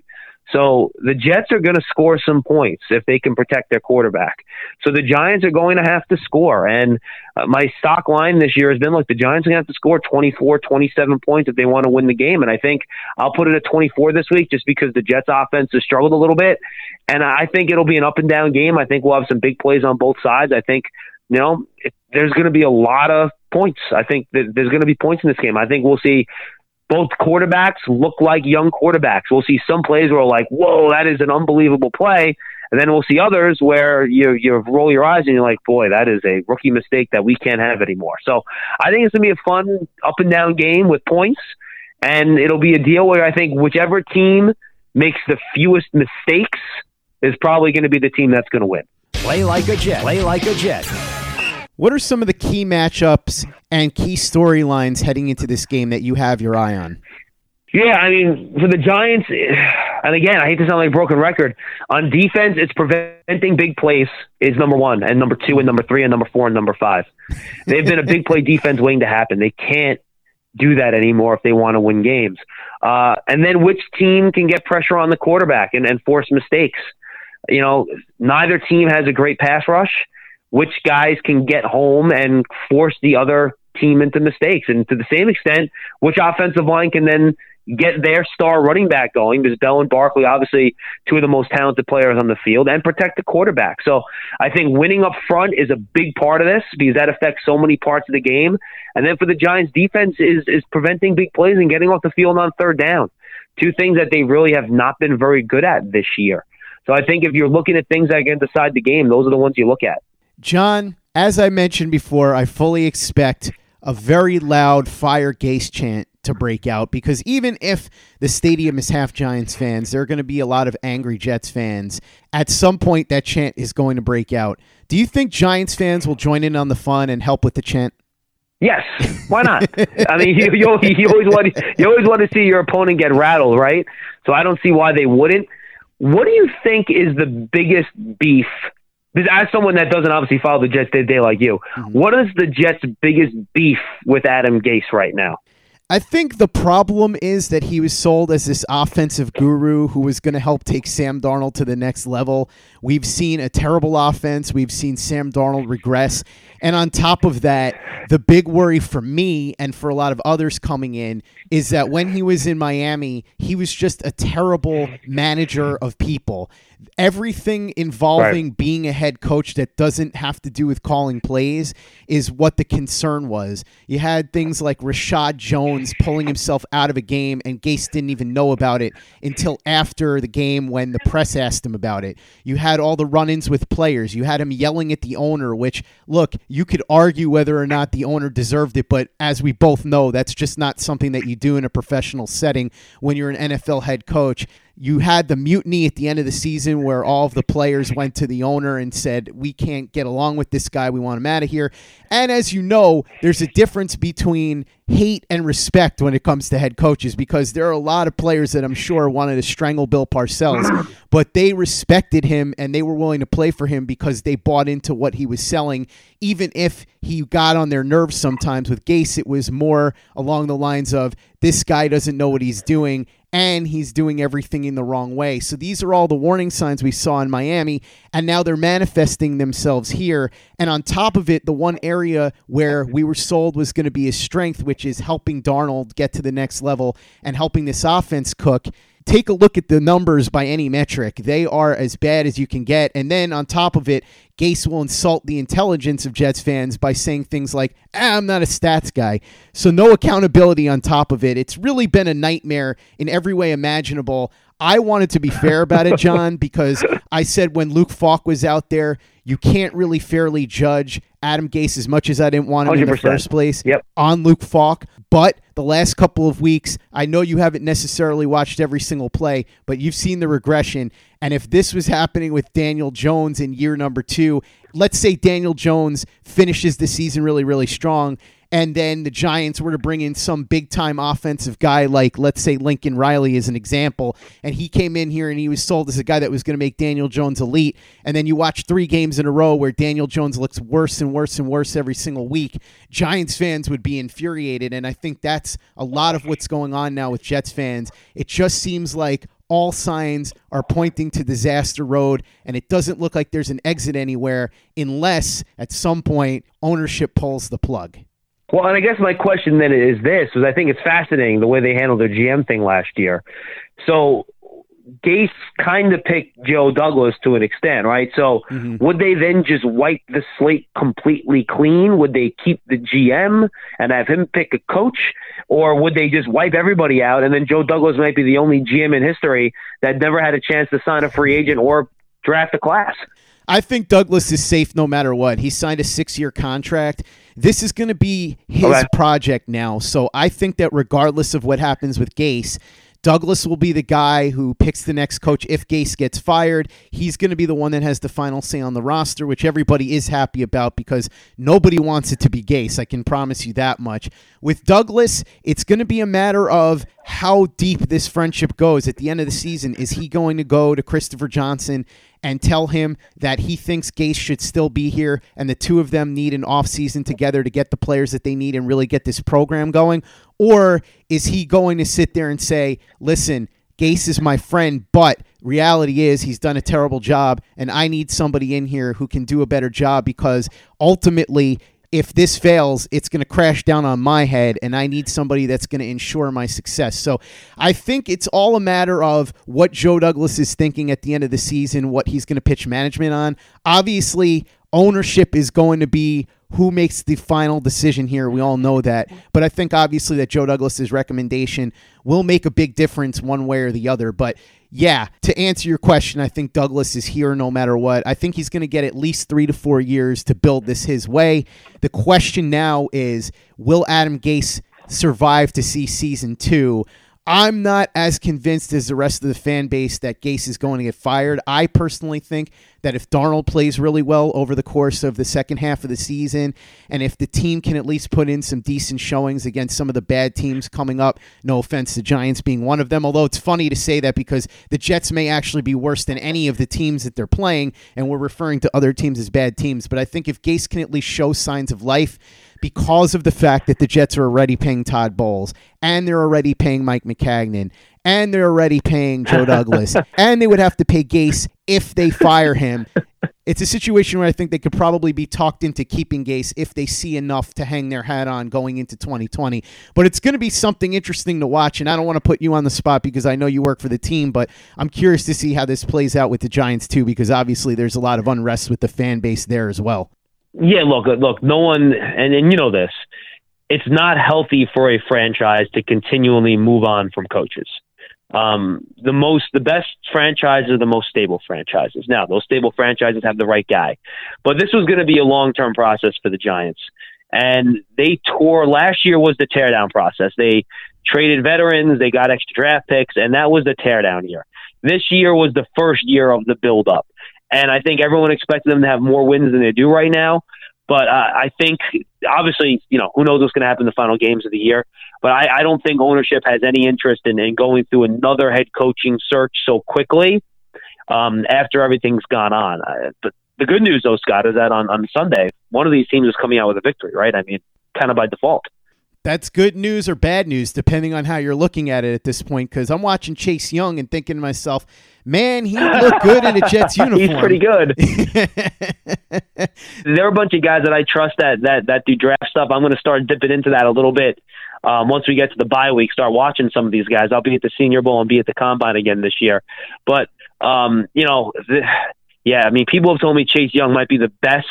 So the Jets are going to score some points if they can protect their quarterback. So the Giants are going to have to score. And uh, my stock line this year has been, look, the Giants are going to have to score twenty-four, twenty-seven points if they want to win the game. And I think I'll put it at twenty-four this week just because the Jets offense has struggled a little bit. And I think it'll be an up and down game. I think we'll have some big plays on both sides. I think, you know, it, there's going to be a lot of points. I think that there's going to be points in this game. I think we'll see both quarterbacks look like young quarterbacks. We'll see some plays where like, whoa, that is an unbelievable play. And then we'll see others where you you roll your eyes and you're like, boy, that is a rookie mistake that we can't have anymore. So I think it's going to be a fun up and down game with points. And it'll be a deal where I think whichever team makes the fewest mistakes is probably going to be the team that's going to win. Play like a Jet. Play like a Jet. What are some of the key matchups and key storylines heading into this game that you have your eye on? Yeah, I mean, for the Giants, and again, I hate to sound like a broken record, on defense, it's preventing big plays is number one, and number two, and number three, and number four, and number five. They've been a big play defense waiting to happen. They can't do that anymore if they want to win games. Uh, and then which team can get pressure on the quarterback and, and force mistakes? You know, neither team has a great pass rush. Which guys can get home and force the other team into mistakes? And to the same extent, which offensive line can then get their star running back going? Because Bell and Barkley, obviously two of the most talented players on the field, and protect the quarterback. So I think winning up front is a big part of this because that affects so many parts of the game. And then for the Giants, defense is is preventing big plays and getting off the field on third down. Two things that they really have not been very good at this year. So I think if you're looking at things that can decide the game, those are the ones you look at. John, as I mentioned before, I fully expect a very loud Fire Gase chant to break out because even if the stadium is half Giants fans, there are going to be a lot of angry Jets fans. At some point, that chant is going to break out. Do you think Giants fans will join in on the fun and help with the chant? Yes, why not? I mean, you, you, you always want you always want to see your opponent get rattled, right? So I don't see why they wouldn't. What do you think is the biggest beef? Because as someone that doesn't obviously follow the Jets day to day like you, mm-hmm. what is the Jets' biggest beef with Adam Gase right now? I think the problem is that he was sold as this offensive guru who was going to help take Sam Darnold to the next level. We've seen a terrible offense. We've seen Sam Darnold regress. And on top of that, the big worry for me and for a lot of others coming in is that when he was in Miami, he was just a terrible manager of people. Everything involving right. being a head coach that doesn't have to do with calling plays is what the concern was. You had things like Rashad Jones pulling himself out of a game, and Gase didn't even know about it until after the game when the press asked him about it. You had all the run-ins with players. You had him yelling at the owner, which, look, you could argue whether or not the owner deserved it, but as we both know, that's just not something that you do in a professional setting when you're an N F L head coach. You had the mutiny at the end of the season where all of the players went to the owner and said, we can't get along with this guy. We want him out of here. And as you know, there's a difference between hate and respect when it comes to head coaches, because there are a lot of players that I'm sure wanted to strangle Bill Parcells, but they respected him and they were willing to play for him because they bought into what he was selling, even if he got on their nerves sometimes with Gase, it was more along the lines of this guy doesn't know what he's doing and he's doing everything in the wrong way. So these are all the warning signs we saw in Miami, and now they're manifesting themselves here. And on top of it, the one area where we were sold was going to be his strength, which is helping Darnold get to the next level and helping this offense cook. Take a look at the numbers by any metric. They are as bad as you can get. And then on top of it, Gase will insult the intelligence of Jets fans by saying things like, ah, I'm not a stats guy. So no accountability on top of it. It's really been a nightmare in every way imaginable. I wanted to be fair about it, John, because I said when Luke Falk was out there, you can't really fairly judge Adam Gase as much as I didn't want him one hundred percent in the first place yep. on Luke Falk. But the last couple of weeks, I know you haven't necessarily watched every single play, but you've seen the regression. And if this was happening with Daniel Jones in year number two, let's say Daniel Jones finishes the season really, really strong, and then the Giants were to bring in some big-time offensive guy like, let's say, Lincoln Riley as an example, and he came in here and he was sold as a guy that was going to make Daniel Jones elite, and then you watch three games in a row where Daniel Jones looks worse and worse and worse every single week, Giants fans would be infuriated, and I think that's a lot of what's going on now with Jets fans. It just seems like all signs are pointing to disaster road, and it doesn't look like there's an exit anywhere unless at some point ownership pulls the plug. Well, and I guess my question then is this, because I think it's fascinating the way they handled their G M thing last year. So Gase kind of picked Joe Douglas to an extent, right? So mm-hmm. would they then just wipe the slate completely clean? Would they keep the G M and have him pick a coach? Or would they just wipe everybody out, and then Joe Douglas might be the only G M in history that never had a chance to sign a free agent or draft a class? I think Douglas is safe no matter what. He signed a six-year contract. This is going to be his okay. project now. So I think that regardless of what happens with Gase, Douglas will be the guy who picks the next coach if Gase gets fired. He's going to be the one that has the final say on the roster, which everybody is happy about because nobody wants it to be Gase. I can promise you that much. With Douglas, it's going to be a matter of how deep this friendship goes at the end of the season. Is he going to go to Christopher Johnson and tell him that he thinks Gase should still be here and the two of them need an offseason together to get the players that they need and really get this program going? Or is he going to sit there and say, listen, Gase is my friend, but reality is he's done a terrible job and I need somebody in here who can do a better job because ultimately if this fails, it's going to crash down on my head, and I need somebody that's going to ensure my success. So I think it's all a matter of what Joe Douglas is thinking at the end of the season, what he's going to pitch management on. Obviously, ownership is going to be who makes the final decision here. We all know that. But I think obviously that Joe Douglas's recommendation will make a big difference one way or the other. But yeah, to answer your question, I think Douglas is here no matter what. I think he's going to get at least three to four years to build this his way. The question now is, will Adam Gase survive to see season two? I'm not as convinced as the rest of the fan base that Gase is going to get fired. I personally think that if Darnold plays really well over the course of the second half of the season, and if the team can at least put in some decent showings against some of the bad teams coming up, no offense to Giants being one of them, although it's funny to say that because the Jets may actually be worse than any of the teams that they're playing, and we're referring to other teams as bad teams. But I think if Gase can at least show signs of life, because of the fact that the Jets are already paying Todd Bowles, and they're already paying Mike McCagnon, and they're already paying Joe Douglas, and they would have to pay Gase if they fire him. It's a situation where I think they could probably be talked into keeping Gase if they see enough to hang their hat on going into twenty twenty. But it's going to be something interesting to watch, and I don't want to put you on the spot because I know you work for the team, but I'm curious to see how this plays out with the Giants too, because obviously there's a lot of unrest with the fan base there as well. Yeah, look, look, no one, and, and you know this, it's not healthy for a franchise to continually move on from coaches. Um, the most, the best franchises are the most stable franchises. Now, those stable franchises have the right guy, but this was going to be a long-term process for the Giants. And they tore, last year was the teardown process. They traded veterans, they got extra draft picks, and that was the teardown year. This year was the first year of the build-up. And I think everyone expected them to have more wins than they do right now. But uh, I think, obviously, you know, who knows what's going to happen in the final games of the year. But I, I don't think ownership has any interest in, in going through another head coaching search so quickly um, after everything's gone on. Uh, but the good news, though, Scott, is that on, on Sunday, one of these teams is coming out with a victory, right? I mean, kind of by default. That's good news or bad news, depending on how you're looking at it at this point, because I'm watching Chase Young and thinking to myself, man, he looked good in a Jets uniform. He's pretty good. There are a bunch of guys that I trust that that, that do draft stuff. I'm going to start dipping into that a little bit. Um, once we get to the bye week, start watching some of these guys. I'll be at the Senior Bowl and be at the Combine again this year. But, um, you know, the, yeah, I mean, people have told me Chase Young might be the best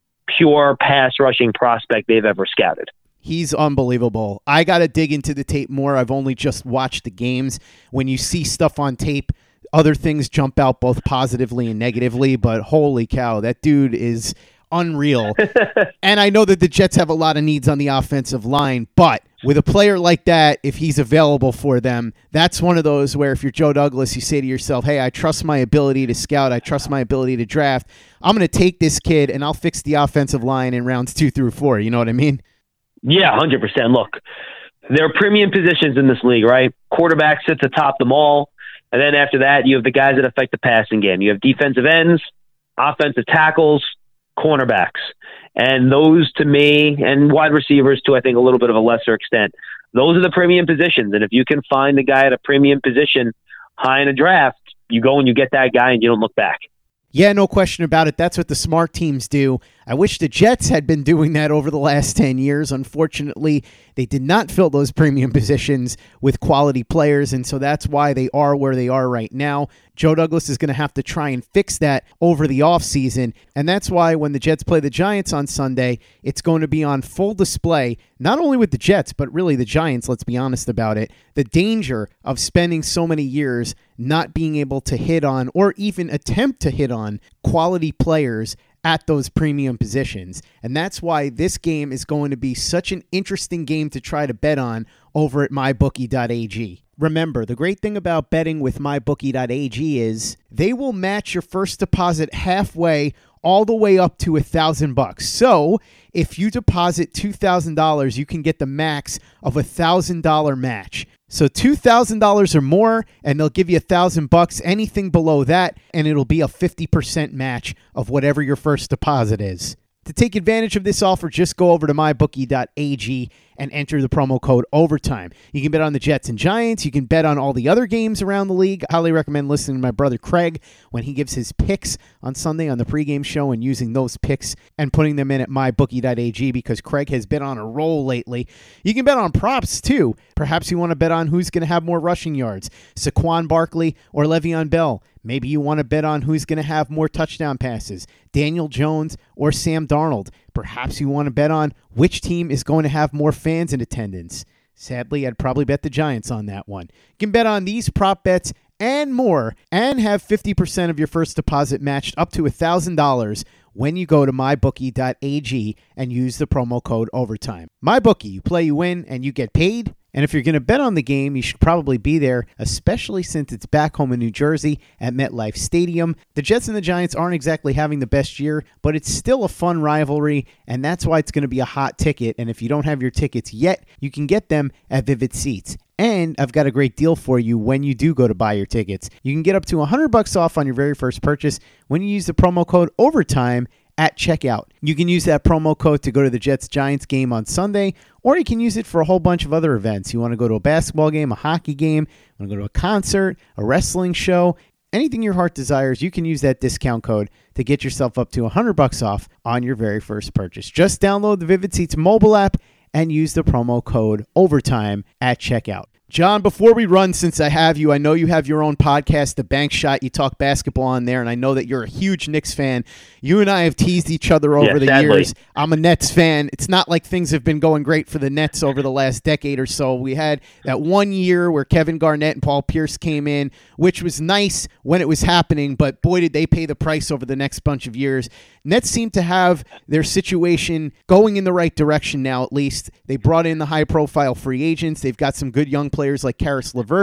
pure pass rushing prospect they've ever scouted. He's unbelievable. I got to dig into the tape more. I've only just watched the games. When you see stuff on tape, other things jump out both positively and negatively, but holy cow, that dude is unreal. And I know that the Jets have a lot of needs on the offensive line, but with a player like that, if he's available for them, that's one of those where if you're Joe Douglas, you say to yourself, hey, I trust my ability to scout. I trust my ability to draft. I'm going to take this kid and I'll fix the offensive line in rounds two through four. You know what I mean? Yeah, one hundred percent. Look, there are premium positions in this league, right? Quarterback sits atop them all. And then after that, you have the guys that affect the passing game. You have defensive ends, offensive tackles, cornerbacks. And those, to me, and wide receivers to, I think, a little bit of a lesser extent, those are the premium positions. And if you can find the guy at a premium position high in a draft, you go and you get that guy and you don't look back. Yeah, no question about it. That's what the smart teams do. I wish the Jets had been doing that over the last ten years. Unfortunately, they did not fill those premium positions with quality players, and so that's why they are where they are right now. Joe Douglas is going to have to try and fix that over the offseason, and that's why when the Jets play the Giants on Sunday, it's going to be on full display, not only with the Jets, but really the Giants, let's be honest about it, the danger of spending so many years not being able to hit on or even attempt to hit on quality players at those premium positions. And that's why this game is going to be such an interesting game to try to bet on over at my bookie dot a g. Remember, the great thing about betting with my bookie dot a g is they will match your first deposit halfway all the way up to a thousand bucks. So if you deposit two thousand dollars, you can get the max of a thousand dollar match. So two thousand dollars or more, and they'll give you a thousand bucks. Anything below that, and it'll be a fifty percent match of whatever your first deposit is. To take advantage of this offer, just go over to my bookie dot a g and enter the promo code OVERTIME. You can bet on the Jets and Giants. You can bet on all the other games around the league. I highly recommend listening to my brother Craig when he gives his picks on Sunday on the pregame show and using those picks and putting them in at my bookie dot a g because Craig has been on a roll lately. You can bet on props, too. Perhaps you want to bet on who's going to have more rushing yards, Saquon Barkley or Le'Veon Bell. Maybe you want to bet on who's going to have more touchdown passes, Daniel Jones or Sam Darnold. Perhaps you want to bet on which team is going to have more fans in attendance. Sadly, I'd probably bet the Giants on that one. You can bet on these prop bets and more and have fifty percent of your first deposit matched up to one thousand dollars when you go to my bookie dot a g and use the promo code OVERTIME. MyBookie, you play, you win, and you get paid. And if you're going to bet on the game, you should probably be there, especially since it's back home in New Jersey at MetLife Stadium. The Jets and the Giants aren't exactly having the best year, but it's still a fun rivalry, and that's why it's going to be a hot ticket. And if you don't have your tickets yet, you can get them at Vivid Seats. And I've got a great deal for you when you do go to buy your tickets. You can get up to one hundred bucks off on your very first purchase when you use the promo code OVERTIME at checkout. You can use that promo code to go to the Jets-Giants game on Sunday, or you can use it for a whole bunch of other events. You want to go to a basketball game, a hockey game, you want to go to a concert, a wrestling show, anything your heart desires, you can use that discount code to get yourself up to one hundred bucks off on your very first purchase. Just download the Vivid Seats mobile app and use the promo code OVERTIME at checkout. John, before we run, since I have you, I know you have your own podcast, The Bank Shot. You talk basketball on there, and I know that you're a huge Knicks fan. You and I have teased each other over yeah, the sadly. years. I'm a Nets fan. It's not like things have been going great for the Nets over the last decade or so. We had that one year where Kevin Garnett and Paul Pierce came in, which was nice when it was happening, but boy, did they pay the price over the next bunch of years. Nets seem to have their situation going in the right direction now, at least. They brought in the high-profile free agents. They've got some good young players like Karis LeVert.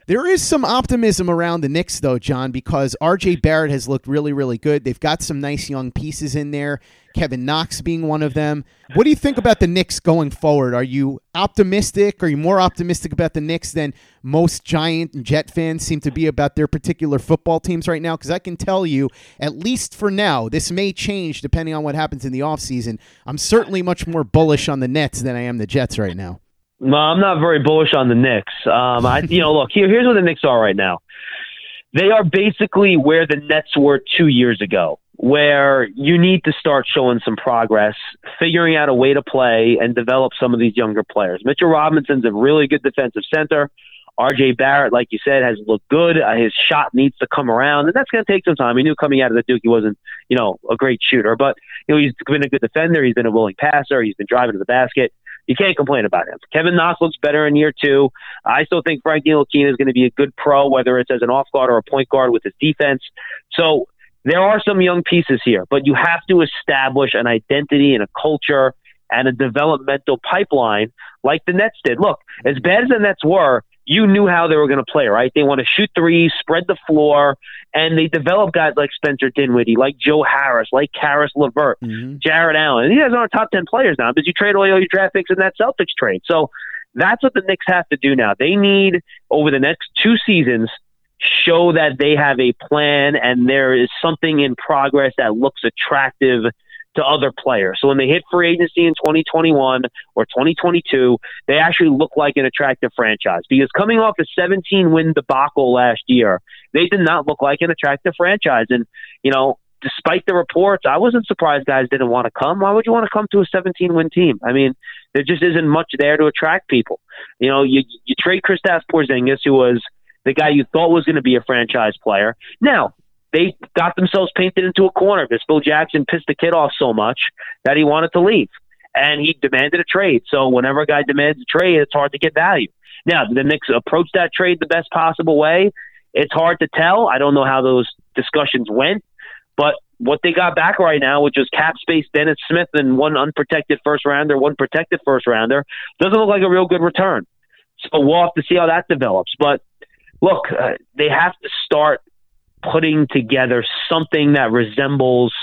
There is some optimism around the Knicks, though, John, because R J Barrett has looked really, really good. They've got some nice young pieces in there, Kevin Knox being one of them. What do you think about the Knicks going forward? Are you optimistic? Are you more optimistic about the Knicks than most Giant and Jet fans seem to be about their particular football teams right now? Because I can tell you, at least for now, this may change depending on what happens in the offseason. I'm certainly much more bullish on the Nets than I am the Jets right now. No, I'm not very bullish on the Knicks. Um, I, you know, look, here, here's where the Knicks are right now. They are basically where the Nets were two years ago, where you need to start showing some progress, figuring out a way to play and develop some of these younger players. Mitchell Robinson's a really good defensive center. R J Barrett, like you said, has looked good. Uh, his shot needs to come around, and that's going to take some time. We knew coming out of the Duke he wasn't, you know, a great shooter, but you know he's been a good defender. He's been a willing passer. He's been driving to the basket. You can't complain about him. Kevin Knox looks better in year two. I still think Frank Ntilikina is going to be a good pro, whether it's as an off guard or a point guard with his defense. So there are some young pieces here, but you have to establish an identity and a culture and a developmental pipeline like the Nets did. Look, as bad as the Nets were, you knew how they were going to play, right? They want to shoot threes, spread the floor, and they develop guys like Spencer Dinwiddie, like Joe Harris, like Karis LeVert, mm-hmm. Jared Allen. And these guys aren't top ten players now because you trade all your draft picks in that Celtics trade. So that's what the Knicks have to do now. They need, over the next two seasons, show that they have a plan and there is something in progress that looks attractive to other players. So when they hit free agency in twenty twenty-one or twenty twenty-two, they actually look like an attractive franchise. Because coming off a seventeen-win debacle last year, they did not look like an attractive franchise. And, you know, despite the reports, I wasn't surprised guys didn't want to come. Why would you want to come to a seventeen-win team? I mean, there just isn't much there to attract people. You know, you, you trade Kristaps Porzingis, who was the guy you thought was going to be a franchise player. Now, they got themselves painted into a corner because Phil Jackson pissed the kid off so much that he wanted to leave. And he demanded a trade. So whenever a guy demands a trade, it's hard to get value. Now, did the Knicks approach that trade the best possible way? It's hard to tell. I don't know how those discussions went. But what they got back right now, which is cap space, Dennis Smith, and one unprotected first rounder, one protected first rounder, doesn't look like a real good return. So we'll have to see how that develops. But look, uh, they have to start putting together something that resembles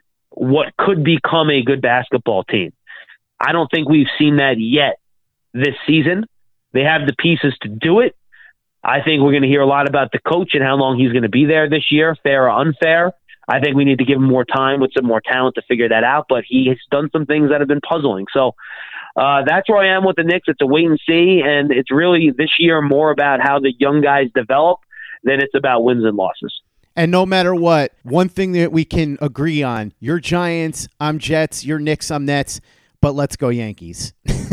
what could become a good basketball team. I don't think we've seen that yet this season. They have the pieces to do it. I think we're going to hear a lot about the coach and how long he's going to be there this year, fair or unfair. I think we need to give him more time with some more talent to figure that out, but he has done some things that have been puzzling. So uh, that's where I am with the Knicks. It's a wait and see, and it's really this year more about how the young guys develop than it's about wins and losses. And no matter what, one thing that we can agree on, you're Giants, I'm Jets, you're Knicks, I'm Nets, but let's go Yankees.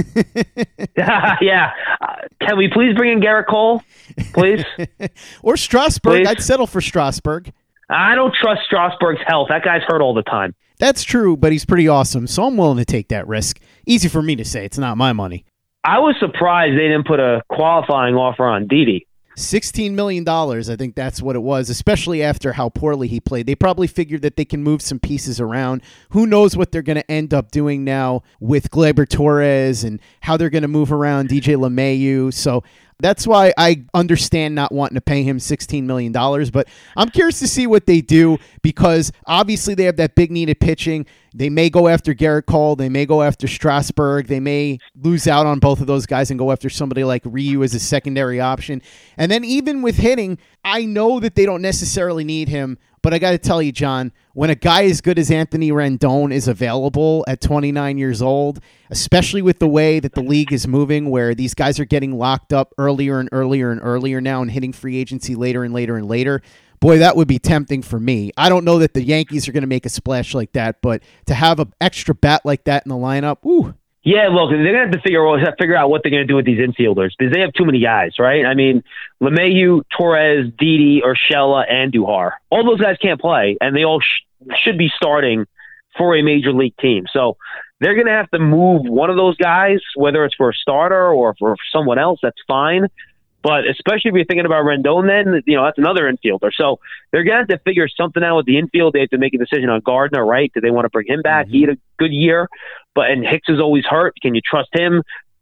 yeah. Uh, can we please bring in Garrett Cole, please? Or Strasburg. Please? I'd settle for Strasburg. I don't trust Strasburg's health. That guy's hurt all the time. That's true, but he's pretty awesome, so I'm willing to take that risk. Easy for me to say. It's not my money. I was surprised they didn't put a qualifying offer on Didi. sixteen million dollars, I think that's what it was, especially after how poorly he played. They probably figured that they can move some pieces around. Who knows what they're going to end up doing now with Gleyber Torres and how they're going to move around D J LeMahieu. So that's why I understand not wanting to pay him sixteen million dollars, but I'm curious to see what they do because obviously they have that big needed pitching. They may go after Garrett Cole. They may go after Strasburg. They may lose out on both of those guys and go after somebody like Ryu as a secondary option. And then even with hitting, I know that they don't necessarily need him, but I got to tell you, John, when a guy as good as Anthony Rendon is available at twenty-nine years old, especially with the way that the league is moving where these guys are getting locked up earlier and earlier and earlier now and hitting free agency later and later and later, boy, that would be tempting for me. I don't know that the Yankees are going to make a splash like that, but to have an extra bat like that in the lineup, ooh. Yeah, look, they're going to have to figure, figure out what they're going to do with these infielders because they have too many guys, right? I mean, LeMahieu, Torres, Didi, Urshela, and Duhar. All those guys can't play, and they all sh- should be starting for a major league team. So they're going to have to move one of those guys, whether it's for a starter or for someone else, that's fine. But especially if you're thinking about Rendon, then, you know, that's another infielder. So they're going to have to figure something out with the infield. They have to make a decision on Gardner, right? Do they want to bring him back? Mm-hmm. He had a good year, but and Hicks is always hurt. Can you trust him?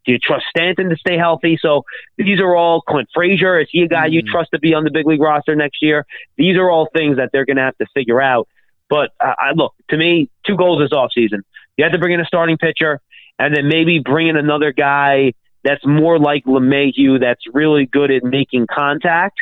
Do you trust Stanton to stay healthy? So these are all Clint Frazier. Is he a guy mm. you trust to be on the big league roster next year? These are all things that they're going to have to figure out. But uh, I look, to me, two goals this offseason. You have to bring in a starting pitcher and then maybe bring in another guy that's more like LeMahieu, that's really good at making contact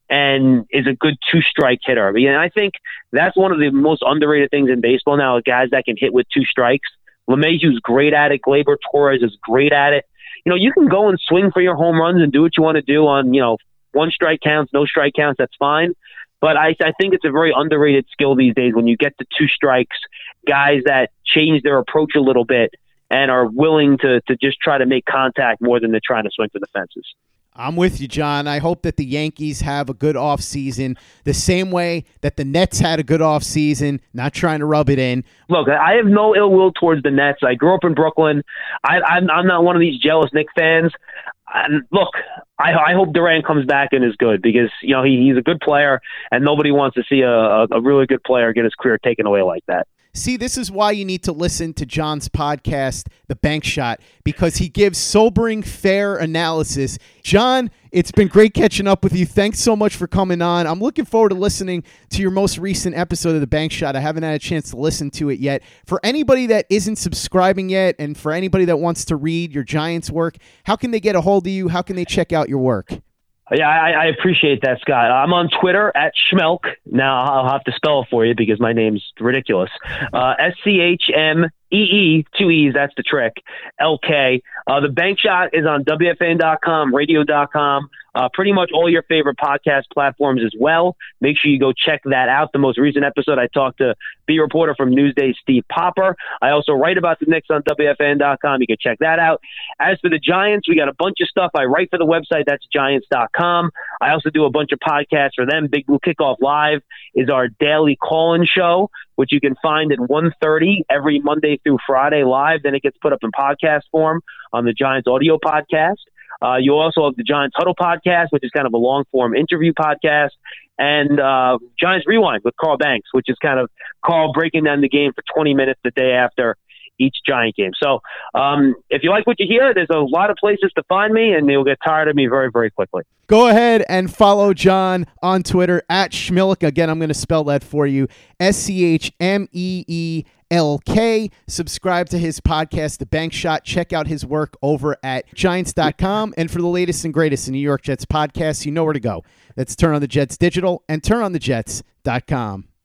and is a good two-strike hitter. I mean, I think that's one of the most underrated things in baseball now, guys that can hit with two strikes. LeMahieu's great at it. Gleyber Torres is great at it. You know, you can go and swing for your home runs and do what you want to do on, you know, one strike counts, no strike counts, that's fine. But I, I think it's a very underrated skill these days when you get to two strikes, guys that change their approach a little bit and are willing to to just try to make contact more than they're trying to swing for the fences. I'm with you, John. I hope that the Yankees have a good offseason the same way that the Nets had a good offseason, not trying to rub it in. Look, I have no ill will towards the Nets. I grew up in Brooklyn. I, I'm, I'm not one of these jealous Knicks fans. And look, I, I hope Durant comes back and is good because, you know, he, he's a good player, and nobody wants to see a, a, a really good player get his career taken away like that. See, this is why you need to listen to John's podcast, The Bank Shot, because he gives sobering, fair analysis. John, it's been great catching up with you. Thanks so much for coming on. I'm looking forward to listening to your most recent episode of The Bank Shot. I haven't had a chance to listen to it yet. For anybody that isn't subscribing yet, and for anybody that wants to read your Giants work, how can they get a hold of you? How can they check out your work? Yeah, I, I appreciate that, Scott. I'm on Twitter at Schmelk. Now I'll have to spell it for you because my name's ridiculous. Uh, S C H M E E, two E's, that's the trick, L K. Uh, the Bank Shot is on W F A N dot com, radio dot com, uh, pretty much all your favorite podcast platforms as well. Make sure you go check that out. The most recent episode, I talked to B reporter from Newsday, Steve Popper. I also write about the Knicks on W F A N dot com. You can check that out. As for the Giants, we got a bunch of stuff. I write for the website. That's giants dot com. I also do a bunch of podcasts for them. Big Blue Kickoff Live is our daily call-in show, which you can find at one thirty every Monday through Friday live. Then it gets put up in podcast form on the Giants audio podcast. Uh, you also have the Giants Huddle podcast, which is kind of a long-form interview podcast, and uh, Giants Rewind with Carl Banks, which is kind of Carl breaking down the game for twenty minutes the day after each Giant game. So um, if you like what you hear, there's a lot of places to find me, and you'll get tired of me very, very quickly. Go ahead and follow John on Twitter at Schmilk. Again, I'm going to spell that for you. S C H M E E L K. Subscribe to his podcast, The Bank Shot. Check out his work over at giants dot com. And for the latest and greatest in New York Jets podcasts, you know where to go. That's Turn on the Jets Digital and turn on the jets dot com.